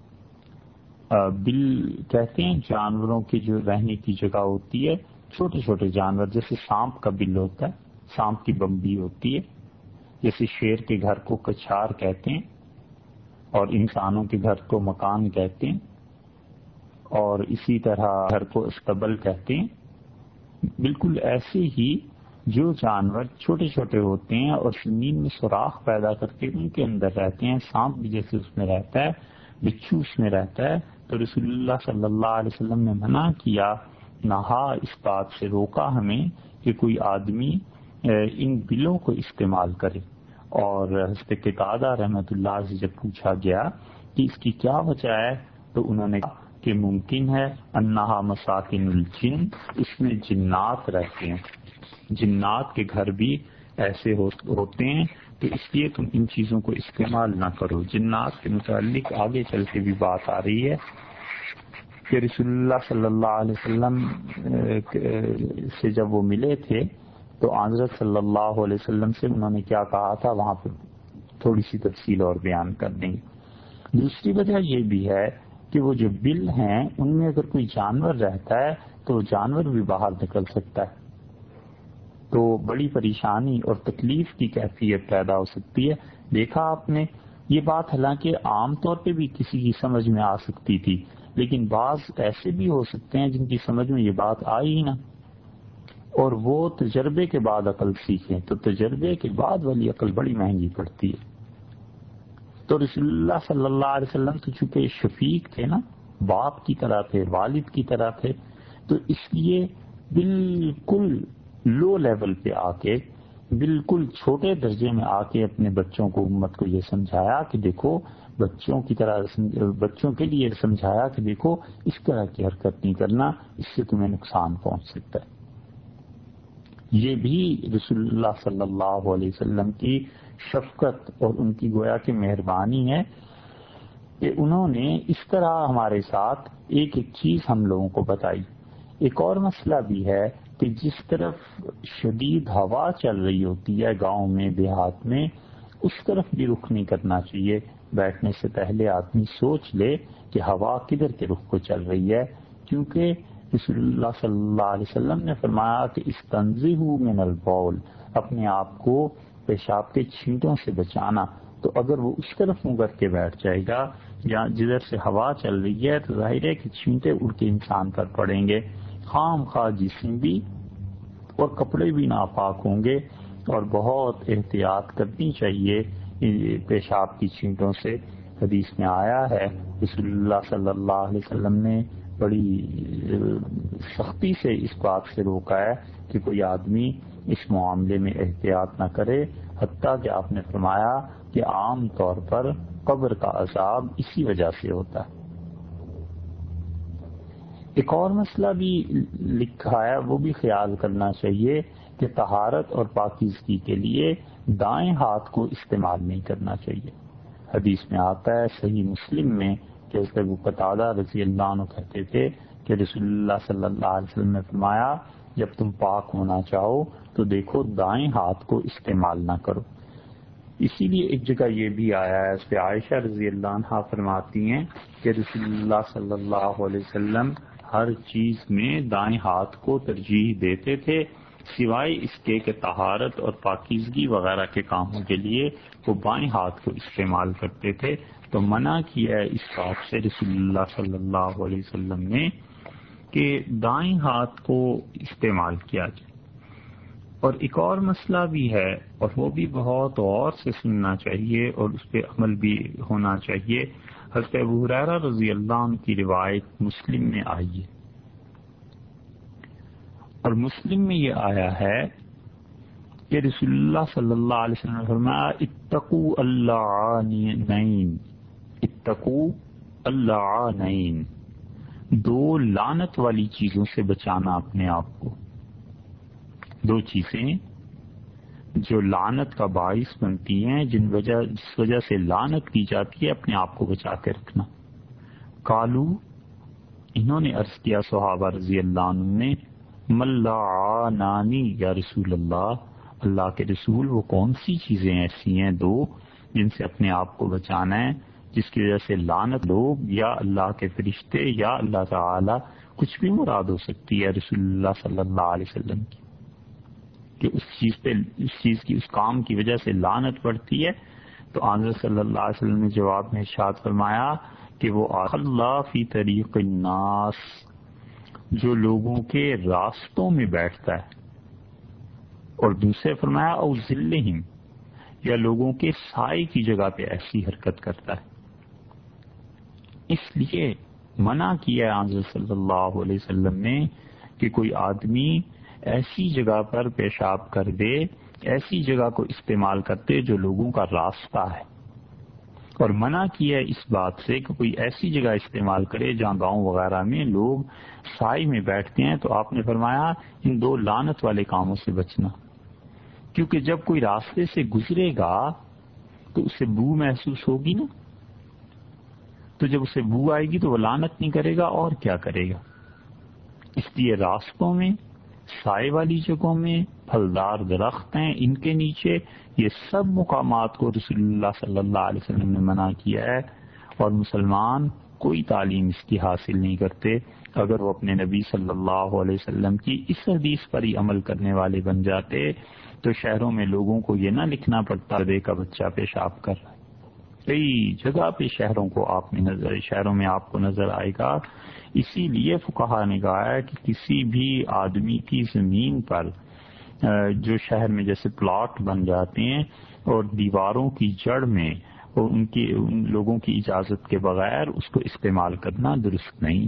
بل کہتے ہیں جانوروں کی جو رہنے کی جگہ ہوتی ہے، چھوٹے چھوٹے جانور، جیسے سانپ کا بل ہوتا ہے، سانپ کی بمبی ہوتی ہے، جیسے شیر کے گھر کو کچھار کہتے ہیں اور انسانوں کے گھر کو مکان کہتے ہیں، اور اسی طرح گھر کو استبل کہتے ہیں. بالکل ایسے ہی جو جانور چھوٹے چھوٹے ہوتے ہیں اور زمین میں سوراخ پیدا کر کے ان کے اندر رہتے ہیں، سانپ بھی جیسے اس میں رہتا ہے، بچھو اس میں رہتا ہے، تو رسول اللہ صلی اللہ علیہ وسلم نے منع کیا، نہا اس بات سے روکا ہمیں کہ کوئی آدمی ان بلوں کو استعمال کرے. اور حضرت قتادہ رحمۃ اللہ سے جب پوچھا گیا کہ اس کی کیا وجہ ہے تو انہوں نے کہا کہ ممکن ہے انہا مساکن الجن، اس میں جنات رہتے ہیں، جنات کے گھر بھی ایسے ہوتے ہیں، تو اس لیے تم ان چیزوں کو استعمال نہ کرو. جنات کے متعلق آگے چل کے بھی بات آ رہی ہے کہ رسول اللہ صلی اللہ علیہ وسلم سے جب وہ ملے تھے تو حضرت صلی اللہ علیہ وسلم سے انہوں نے کیا کہا تھا، وہاں پہ تھوڑی سی تفصیل اور بیان کر دیں گے. دوسری وجہ یہ بھی ہے کہ وہ جو بل ہیں ان میں اگر کوئی جانور رہتا ہے تو جانور بھی باہر نکل سکتا ہے، تو بڑی پریشانی اور تکلیف کی کیفیت پیدا ہو سکتی ہے. دیکھا آپ نے یہ بات، حالانکہ عام طور پہ بھی کسی کی سمجھ میں آ سکتی تھی، لیکن بعض ایسے بھی ہو سکتے ہیں جن کی سمجھ میں یہ بات آئی ہی نہ، اور وہ تجربے کے بعد عقل سیکھیں، تو تجربے کے بعد والی عقل بڑی مہنگی پڑتی ہے. تو رسول اللہ صلی اللہ علیہ وسلم تو چونکہ شفیق تھے نا، باپ کی طرح تھے، والد کی طرح تھے، تو اس لیے بالکل لو لیول پہ آ کے، بالکل چھوٹے درجے میں آ کے اپنے بچوں کو، امت کو یہ سمجھایا کہ دیکھو، بچوں کی طرح بچوں کے لیے سمجھایا کہ دیکھو اس طرح کی حرکت نہیں کرنا، اس سے تمہیں نقصان پہنچ سکتا ہے. یہ بھی رسول اللہ صلی اللہ علیہ وسلم کی شفقت اور ان کی گویا کہ مہربانی ہے کہ انہوں نے اس طرح ہمارے ساتھ ایک ایک چیز ہم لوگوں کو بتائی. ایک اور مسئلہ بھی ہے کہ جس طرف شدید ہوا چل رہی ہوتی ہے گاؤں میں، دیہات میں، اس طرف بھی رخ نہیں کرنا چاہیے. بیٹھنے سے پہلے آدمی سوچ لے کہ ہوا کدھر کے رخ کو چل رہی ہے، کیونکہ رسول اللہ صلی اللہ علیہ وسلم نے فرمایا کہ استنزہوا من البول، اپنے آپ کو پیشاب کے چھینٹوں سے بچانا. تو اگر وہ اس طرف منہ کر کے بیٹھ جائے گا یا جدھر سے ہوا چل رہی ہے، تو ظاہر ہے کہ چھینٹے اڑ کے انسان پر پڑیں گے. خام خواہ جسم بھی اور کپڑے بھی ناپاک ہوں گے، اور بہت احتیاط کرنی چاہیے پیشاب کی چھینٹوں سے. حدیث میں آیا ہے رسول اللہ صلی اللہ علیہ وسلم نے بڑی سختی سے اس بات سے روکا ہے کہ کوئی آدمی اس معاملے میں احتیاط نہ کرے، حتیٰ کہ آپ نے فرمایا کہ عام طور پر قبر کا عذاب اسی وجہ سے ہوتا ہے. ایک اور مسئلہ بھی لکھا ہے، وہ بھی خیال کرنا چاہیے کہ طہارت اور پاکیزگی کے لیے دائیں ہاتھ کو استعمال نہیں کرنا چاہیے. حدیث میں آتا ہے صحیح مسلم میں کہ حضرت ابو قتادہ رضی اللہ عنہ کہتے تھے کہ رسول اللہ صلی اللہ علیہ وسلم نے فرمایا جب تم پاک ہونا چاہو تو دیکھو دائیں ہاتھ کو استعمال نہ کرو. اسی لیے ایک جگہ یہ بھی آیا ہے، اس پہ عائشہ رضی اللہ عنہا فرماتی ہیں کہ رسول اللہ صلی اللہ علیہ وسلم ہر چیز میں دائیں ہاتھ کو ترجیح دیتے تھے، سوائے اس کے کہ طہارت اور پاکیزگی وغیرہ کے کاموں کے لیے وہ بائیں ہاتھ کو استعمال کرتے تھے، تو منع کیا ہے اس بات سے رسول اللہ صلی اللہ علیہ وسلم نے کہ دائیں ہاتھ کو استعمال کیا جائے۔ اور ایک اور مسئلہ بھی ہے، اور وہ بھی بہت غور سے سننا چاہیے اور اس پہ عمل بھی ہونا چاہیے۔ حضرت ابو ہریرہ رضی اللہ عنہ کی روایت مسلم میں آئی ہے، اور مسلم میں یہ آیا ہے کہ رسول اللہ صلی اللہ علیہ وسلم نے فرمایا اتقوا اللعانین، اتقوا اللعانین، دو لعنت والی چیزوں سے بچانا اپنے آپ کو، دو چیزیں جو لعنت کا باعث بنتی ہیں، جن وجہ جس وجہ سے لعنت کی جاتی ہے، اپنے آپ کو بچا کے رکھنا۔ قالو، انہوں نے عرض کیا صحابہ رضی اللہ عنہ نے، ملعانانی یا رسول اللہ، اللہ کے رسول وہ کون سی چیزیں ایسی ہیں دو جن سے اپنے آپ کو بچانا ہے، جس کی وجہ سے لعنت لوگ یا اللہ کے فرشتے یا اللہ تعالی کچھ بھی مراد ہو سکتی ہے رسول اللہ صلی اللہ علیہ وسلم کی، کہ اس چیز پہ اس چیز کی اس کام کی وجہ سے لعنت پڑتی ہے۔ تو آنظر صلی اللہ علیہ وسلم نے جواب میں ارشاد فرمایا کہ وہ اللہ فی طریق الناس، جو لوگوں کے راستوں میں بیٹھتا ہے، اور دوسرے فرمایا او ذلہم، یا لوگوں کے سائے کی جگہ پہ ایسی حرکت کرتا ہے۔ اس لیے منع کیا ہے آنظر صلی اللہ علیہ وسلم نے کہ کوئی آدمی ایسی جگہ پر پیشاب کر دے، ایسی جگہ کو استعمال کرتے جو لوگوں کا راستہ ہے، اور منع کیا ہے اس بات سے کہ کوئی ایسی جگہ استعمال کرے جہاں گاؤں وغیرہ میں لوگ سائے میں بیٹھتے ہیں۔ تو آپ نے فرمایا ان دو لعنت والے کاموں سے بچنا، کیونکہ جب کوئی راستے سے گزرے گا تو اسے بو محسوس ہوگی نا، تو جب اسے بو آئے گی تو وہ لعنت نہیں کرے گا اور کیا کرے گا۔ اس لیے راستوں میں، سائے والی جگہوں میں، پھلدار درخت ہیں ان کے نیچے، یہ سب مقامات کو رسول اللہ صلی اللہ علیہ وسلم نے منع کیا ہے، اور مسلمان کوئی تعلیم اس کی حاصل نہیں کرتے اگر وہ اپنے نبی صلی اللہ علیہ وسلم کی اس حدیث پر ہی عمل کرنے والے بن جاتے تو شہروں میں لوگوں کو یہ نہ لکھنا پڑتا دے کا بچہ پیشاب کر رہا ہے۔ کئی جگہ پہ شہروں کو آپ میں نظر شہروں میں آپ کو نظر آئے گا۔ اسی لیے فقہا نے کہا ہے کہ کسی بھی آدمی کی زمین پر جو شہر میں جیسے پلاٹ بن جاتے ہیں اور دیواروں کی جڑ میں اور ان کی ان لوگوں کی اجازت کے بغیر اس کو استعمال کرنا درست نہیں۔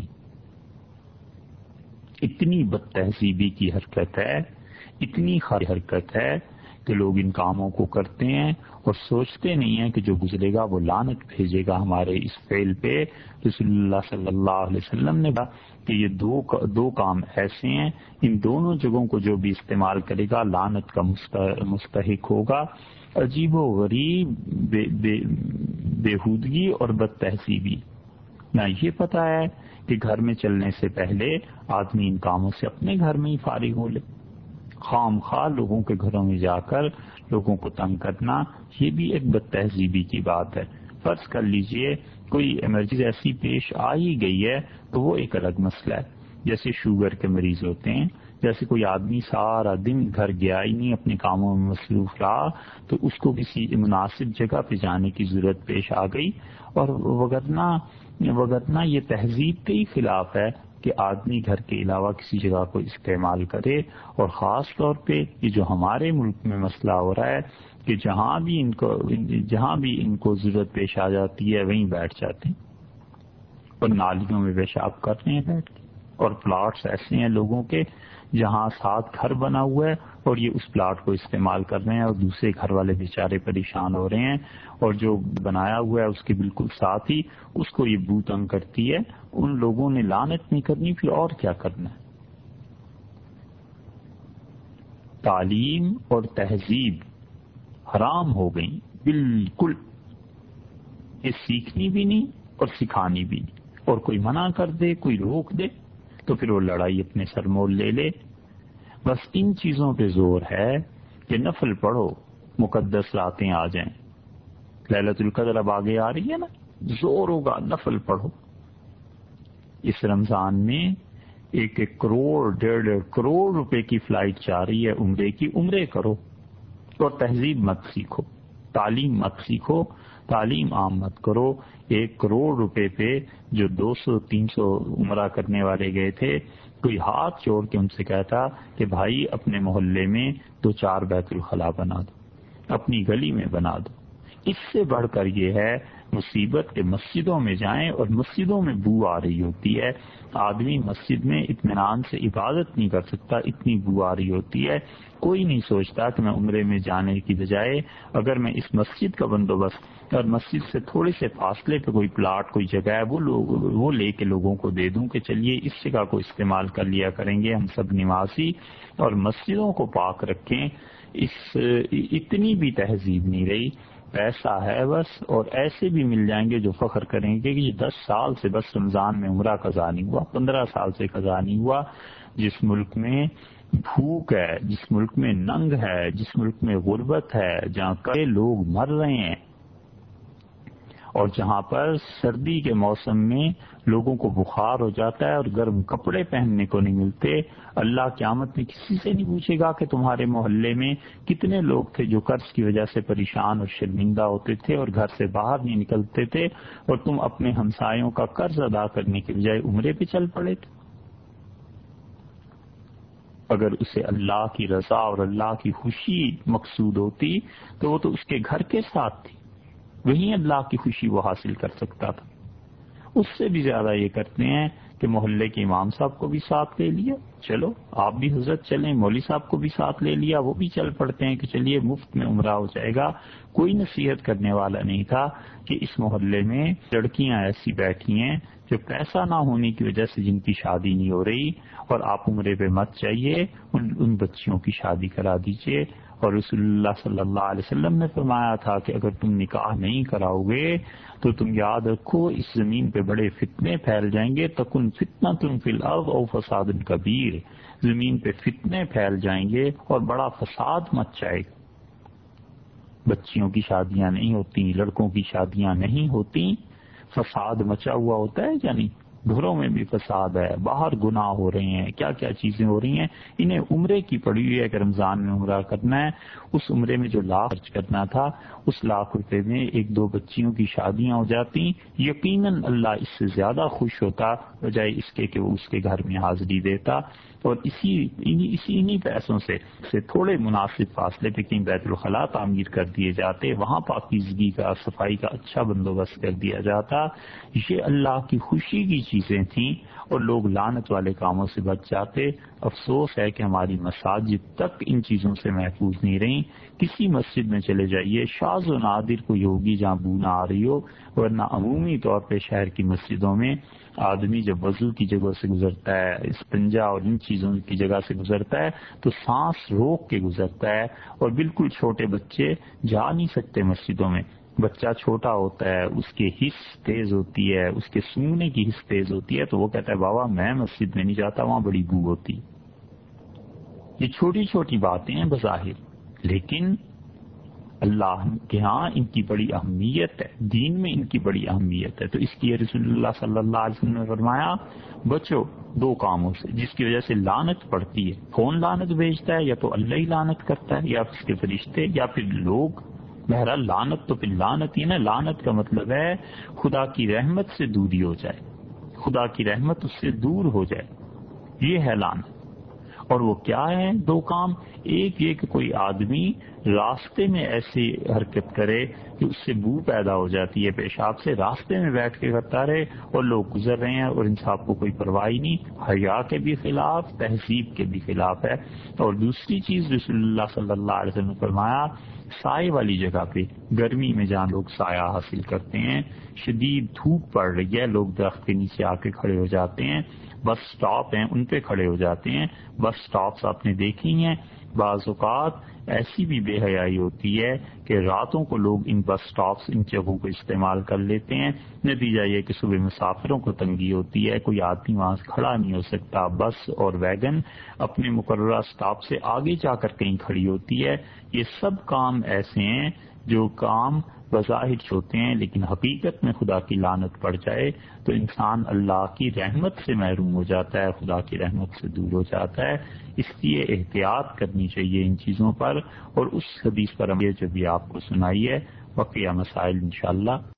اتنی بد تہذیبی کی حرکت ہے، اتنی خراب حرکت ہے کہ لوگ ان کاموں کو کرتے ہیں اور سوچتے نہیں ہیں کہ جو گزرے گا وہ لعنت بھیجے گا ہمارے اس فعل پہ۔ رسول اللہ صلی اللہ علیہ وسلم نے کہا کہ یہ دو دو کام ایسے ہیں، ان دونوں جگہوں کو جو بھی استعمال کرے گا لعنت کا مستحق ہوگا۔ عجیب و غریب بے بے بےہودگی اور بد تہذیبی۔ نہ یہ پتہ ہے کہ گھر میں چلنے سے پہلے آدمی ان کاموں سے اپنے گھر میں ہی فارغ ہو لے، خام خواہ لوگوں کے گھروں میں جا کر لوگوں کو تنگ کرنا، یہ بھی ایک بد تہذیبی کی بات ہے۔ فرض کر لیجئے کوئی ایمرجنسی ایسی پیش آ ہی گئی ہے تو وہ ایک الگ مسئلہ ہے، جیسے شوگر کے مریض ہوتے ہیں، جیسے کوئی آدمی سارا دن گھر گیا ہی نہیں، اپنے کاموں میں مصروف رہا تو اس کو کسی مناسب جگہ پہ جانے کی ضرورت پیش آ گئی، اور وگرنہ وگرنہ یہ تہذیب کے ہی خلاف ہے کہ آدمی گھر کے علاوہ کسی جگہ کو استعمال کرے۔ اور خاص طور پہ یہ جو ہمارے ملک میں مسئلہ ہو رہا ہے کہ جہاں بھی ان کو جہاں بھی ان کو ضرورت پیش آ جاتی ہے وہیں بیٹھ جاتے ہیں اور نالیوں میں پیشاب کر رہے ہیں بیٹھ کے، اور پلاٹس ایسے ہیں لوگوں کے جہاں ساتھ گھر بنا ہوا ہے اور یہ اس پلاٹ کو استعمال کر رہے ہیں اور دوسرے گھر والے بیچارے پریشان ہو رہے ہیں، اور جو بنایا ہوا ہے اس کے بالکل ساتھ ہی اس کو یہ بو تنگ کرتی ہے۔ ان لوگوں نے لعنت نہیں کرنی، پھر اور کیا کرنا ہے۔ تعلیم اور تہذیب حرام ہو گئی بالکل، یہ سیکھنی بھی نہیں اور سکھانی بھی نہیں، اور کوئی منع کر دے، کوئی روک دے تو پھر وہ لڑائی اپنے سر مول لے لے۔ بس ان چیزوں پہ زور ہے کہ نفل پڑھو، مقدس راتیں آ جائیں، لیلۃ القدر اب آگے آ رہی ہے نا، زور ہوگا نفل پڑھو۔ اس رمضان میں ایک ایک کروڑ ڈیڑھ ڈیڑھ کروڑ روپے کی فلائٹ جا رہی ہے عمرے کی، عمرے کرو اور تہذیب مت سیکھو، تعلیم مت سیکھو، تعلیم عام مت کرو۔ ایک کروڑ روپے پہ جو دو سو تین سو عمرہ کرنے والے گئے تھے، کوئی ہاتھ جوڑ کے ان سے کہتا کہ بھائی اپنے محلے میں دو چار بیت الخلاء بنا دو، اپنی گلی میں بنا دو۔ اس سے بڑھ کر یہ ہے مصیبت کہ مسجدوں میں جائیں اور مسجدوں میں بو آ رہی ہوتی ہے، آدمی مسجد میں اطمینان سے عبادت نہیں کر سکتا، اتنی بو آ رہی ہوتی ہے۔ کوئی نہیں سوچتا کہ میں عمرے میں جانے کی بجائے اگر میں اس مسجد کا بندوبست اور مسجد سے تھوڑے سے فاصلے پہ کوئی پلاٹ کوئی جگہ ہے وہ لوگ وہ لے کے لوگوں کو دے دوں کہ چلیے اس جگہ کو استعمال کر لیا کریں گے ہم سب نمازی، اور مسجدوں کو پاک رکھیں۔ اس اتنی بھی تہذیب نہیں رہی، پیسہ ہے بس، اور ایسے بھی مل جائیں گے جو فخر کریں گے کہ یہ دس سال سے بس رمضان میں عمرہ قضا نہیں ہوا، پندرہ سال سے قضا نہیں ہوا۔ جس ملک میں بھوک ہے، جس ملک میں ننگ ہے، جس ملک میں غربت ہے، جہاں کئی لوگ مر رہے ہیں، اور جہاں پر سردی کے موسم میں لوگوں کو بخار ہو جاتا ہے اور گرم کپڑے پہننے کو نہیں ملتے، اللہ قیامت میں کسی سے نہیں پوچھے گا کہ تمہارے محلے میں کتنے لوگ تھے جو قرض کی وجہ سے پریشان اور شرمندہ ہوتے تھے اور گھر سے باہر نہیں نکلتے تھے، اور تم اپنے ہمسایوں کا قرض ادا کرنے کے بجائے عمرے پہ چل پڑے تھے۔ اگر اسے اللہ کی رضا اور اللہ کی خوشی مقصود ہوتی تو وہ تو اس کے گھر کے ساتھ تھی، وہیں اللہ کی خوشی وہ حاصل کر سکتا تھا۔ اس سے بھی زیادہ یہ کرتے ہیں کہ محلے کے امام صاحب کو بھی ساتھ لے لیا، چلو آپ بھی حضرت چلیں، مولوی صاحب کو بھی ساتھ لے لیا، وہ بھی چل پڑتے ہیں کہ چلیے مفت میں عمرہ ہو جائے گا۔ کوئی نصیحت کرنے والا نہیں تھا کہ اس محلے میں لڑکیاں ایسی بیٹھی ہیں جو پیسہ نہ ہونے کی وجہ سے جن کی شادی نہیں ہو رہی، اور آپ عمرے پہ مت جائیے، ان ان بچیوں کی شادی کرا دیجیے۔ اور رسول اللہ صلی اللہ علیہ وسلم نے فرمایا تھا کہ اگر تم نکاح نہیں کراؤ گے تو تم یاد رکھو اس زمین پہ بڑے فتنے پھیل جائیں گے، تکن فتنۃ فی الارض او فساد کبیر، زمین پہ فتنے پھیل جائیں گے اور بڑا فساد مچ جائے گا۔ بچیوں کی شادیاں نہیں ہوتی، لڑکوں کی شادیاں نہیں ہوتی، فساد مچا ہوا ہوتا ہے، یعنی گھروں میں بھی فساد ہے، باہر گناہ ہو رہے ہیں، کیا کیا چیزیں ہو رہی ہیں۔ انہیں عمرے کی پڑی ہوئی ہے کہ رمضان میں عمرہ کرنا ہے، اس عمرے میں جو لاکھ خرچ کرنا تھا اس لاکھ روپے میں ایک دو بچیوں کی شادیاں ہو جاتی، یقیناً اللہ اس سے زیادہ خوش ہوتا بجائے اس کے کہ وہ اس کے گھر میں حاضری دیتا، اور اسی انہی اسی انہی پیسوں سے سے تھوڑے مناسب فاصلے پہ کہیں بیت الخلاء تعمیر کر دیے جاتے، وہاں پاکیزگی کا صفائی کا اچھا بندوبست کر دیا جاتا۔ یہ اللہ کی خوشی کی چیزیں تھیں اور لوگ لعنت والے کاموں سے بچ جاتے۔ افسوس ہے کہ ہماری مساجد تک ان چیزوں سے محفوظ نہیں رہیں۔ کسی مسجد میں چلے جائیے، شاذ و نادر کوئی ہوگی جہاں بو نہ آ رہی ہو، ورنہ عمومی طور پہ شہر کی مسجدوں میں آدمی جب وضو کی جگہ سے گزرتا ہے، استنجا اور ان چیزوں کی جگہ سے گزرتا ہے تو سانس روک کے گزرتا ہے، اور بالکل چھوٹے بچے جا نہیں سکتے مسجدوں میں۔ بچہ چھوٹا ہوتا ہے، اس کی حس تیز ہوتی ہے، اس کے سونگنے کی حس تیز ہوتی ہے، تو وہ کہتا ہے بابا میں مسجد میں نہیں جاتا، وہاں بڑی بو ہوتی۔ یہ چھوٹی چھوٹی باتیں ہیں بظاہر، لیکن اللہ کے ہاں ان کی بڑی اہمیت ہے، دین میں ان کی بڑی اہمیت ہے۔ تو اس لیے رسول اللہ صلی اللہ علیہ وسلم نے فرمایا بچو دو کاموں سے جس کی وجہ سے لعنت پڑتی ہے۔ کون لعنت بھیجتا ہے؟ یا تو اللہ ہی لعنت کرتا ہے، یا اس کے فرشتے، یا پھر لوگ۔ بہرحال لعنت تو پھر لعنت ہی نا، لعنت کا مطلب ہے خدا کی رحمت سے دوری ہو جائے، خدا کی رحمت اس سے دور ہو جائے، یہ ہے لعنت۔ اور وہ کیا ہے دو کام؟ ایک یہ کہ کوئی آدمی راستے میں ایسی حرکت کرے کہ اس سے بو پیدا ہو جاتی ہے پیشاب سے، راستے میں بیٹھ کے کرتا رہے اور لوگ گزر رہے ہیں اور ان صاحب کو کوئی پرواہ نہیں، حیا کے بھی خلاف، تہذیب کے بھی خلاف ہے۔ اور دوسری چیز رسول اللہ صلی اللہ علیہ وسلم نے فرمایا سائے والی جگہ پہ، گرمی میں جہاں لوگ سایہ حاصل کرتے ہیں، شدید دھوپ پڑ رہی ہے، لوگ درخت کے نیچے آ کے کھڑے ہو جاتے ہیں، بس سٹاپ ہیں ان پہ کھڑے ہو جاتے ہیں۔ بس سٹاپس آپ نے دیکھی ہیں، بعض اوقات ایسی بھی بے حیائی ہوتی ہے کہ راتوں کو لوگ ان بس سٹاپس ان جگہوں کو استعمال کر لیتے ہیں، نتیجہ یہ کہ صبح مسافروں کو تنگی ہوتی ہے، کوئی آدمی وہاں سے کھڑا نہیں ہو سکتا، بس اور ویگن اپنے مقررہ سٹاپ سے آگے جا کر کہیں کھڑی ہوتی ہے۔ یہ سب کام ایسے ہیں جو کام بظاہر ہوتے ہیں لیکن حقیقت میں خدا کی لعنت پڑ جائے تو انسان اللہ کی رحمت سے محروم ہو جاتا ہے، خدا کی رحمت سے دور ہو جاتا ہے۔ اس لیے احتیاط کرنی چاہیے ان چیزوں پر، اور اس حدیث پر ہم یہ جو بھی آپ کو سنائی ہے بقیہ مسائل انشاءاللہ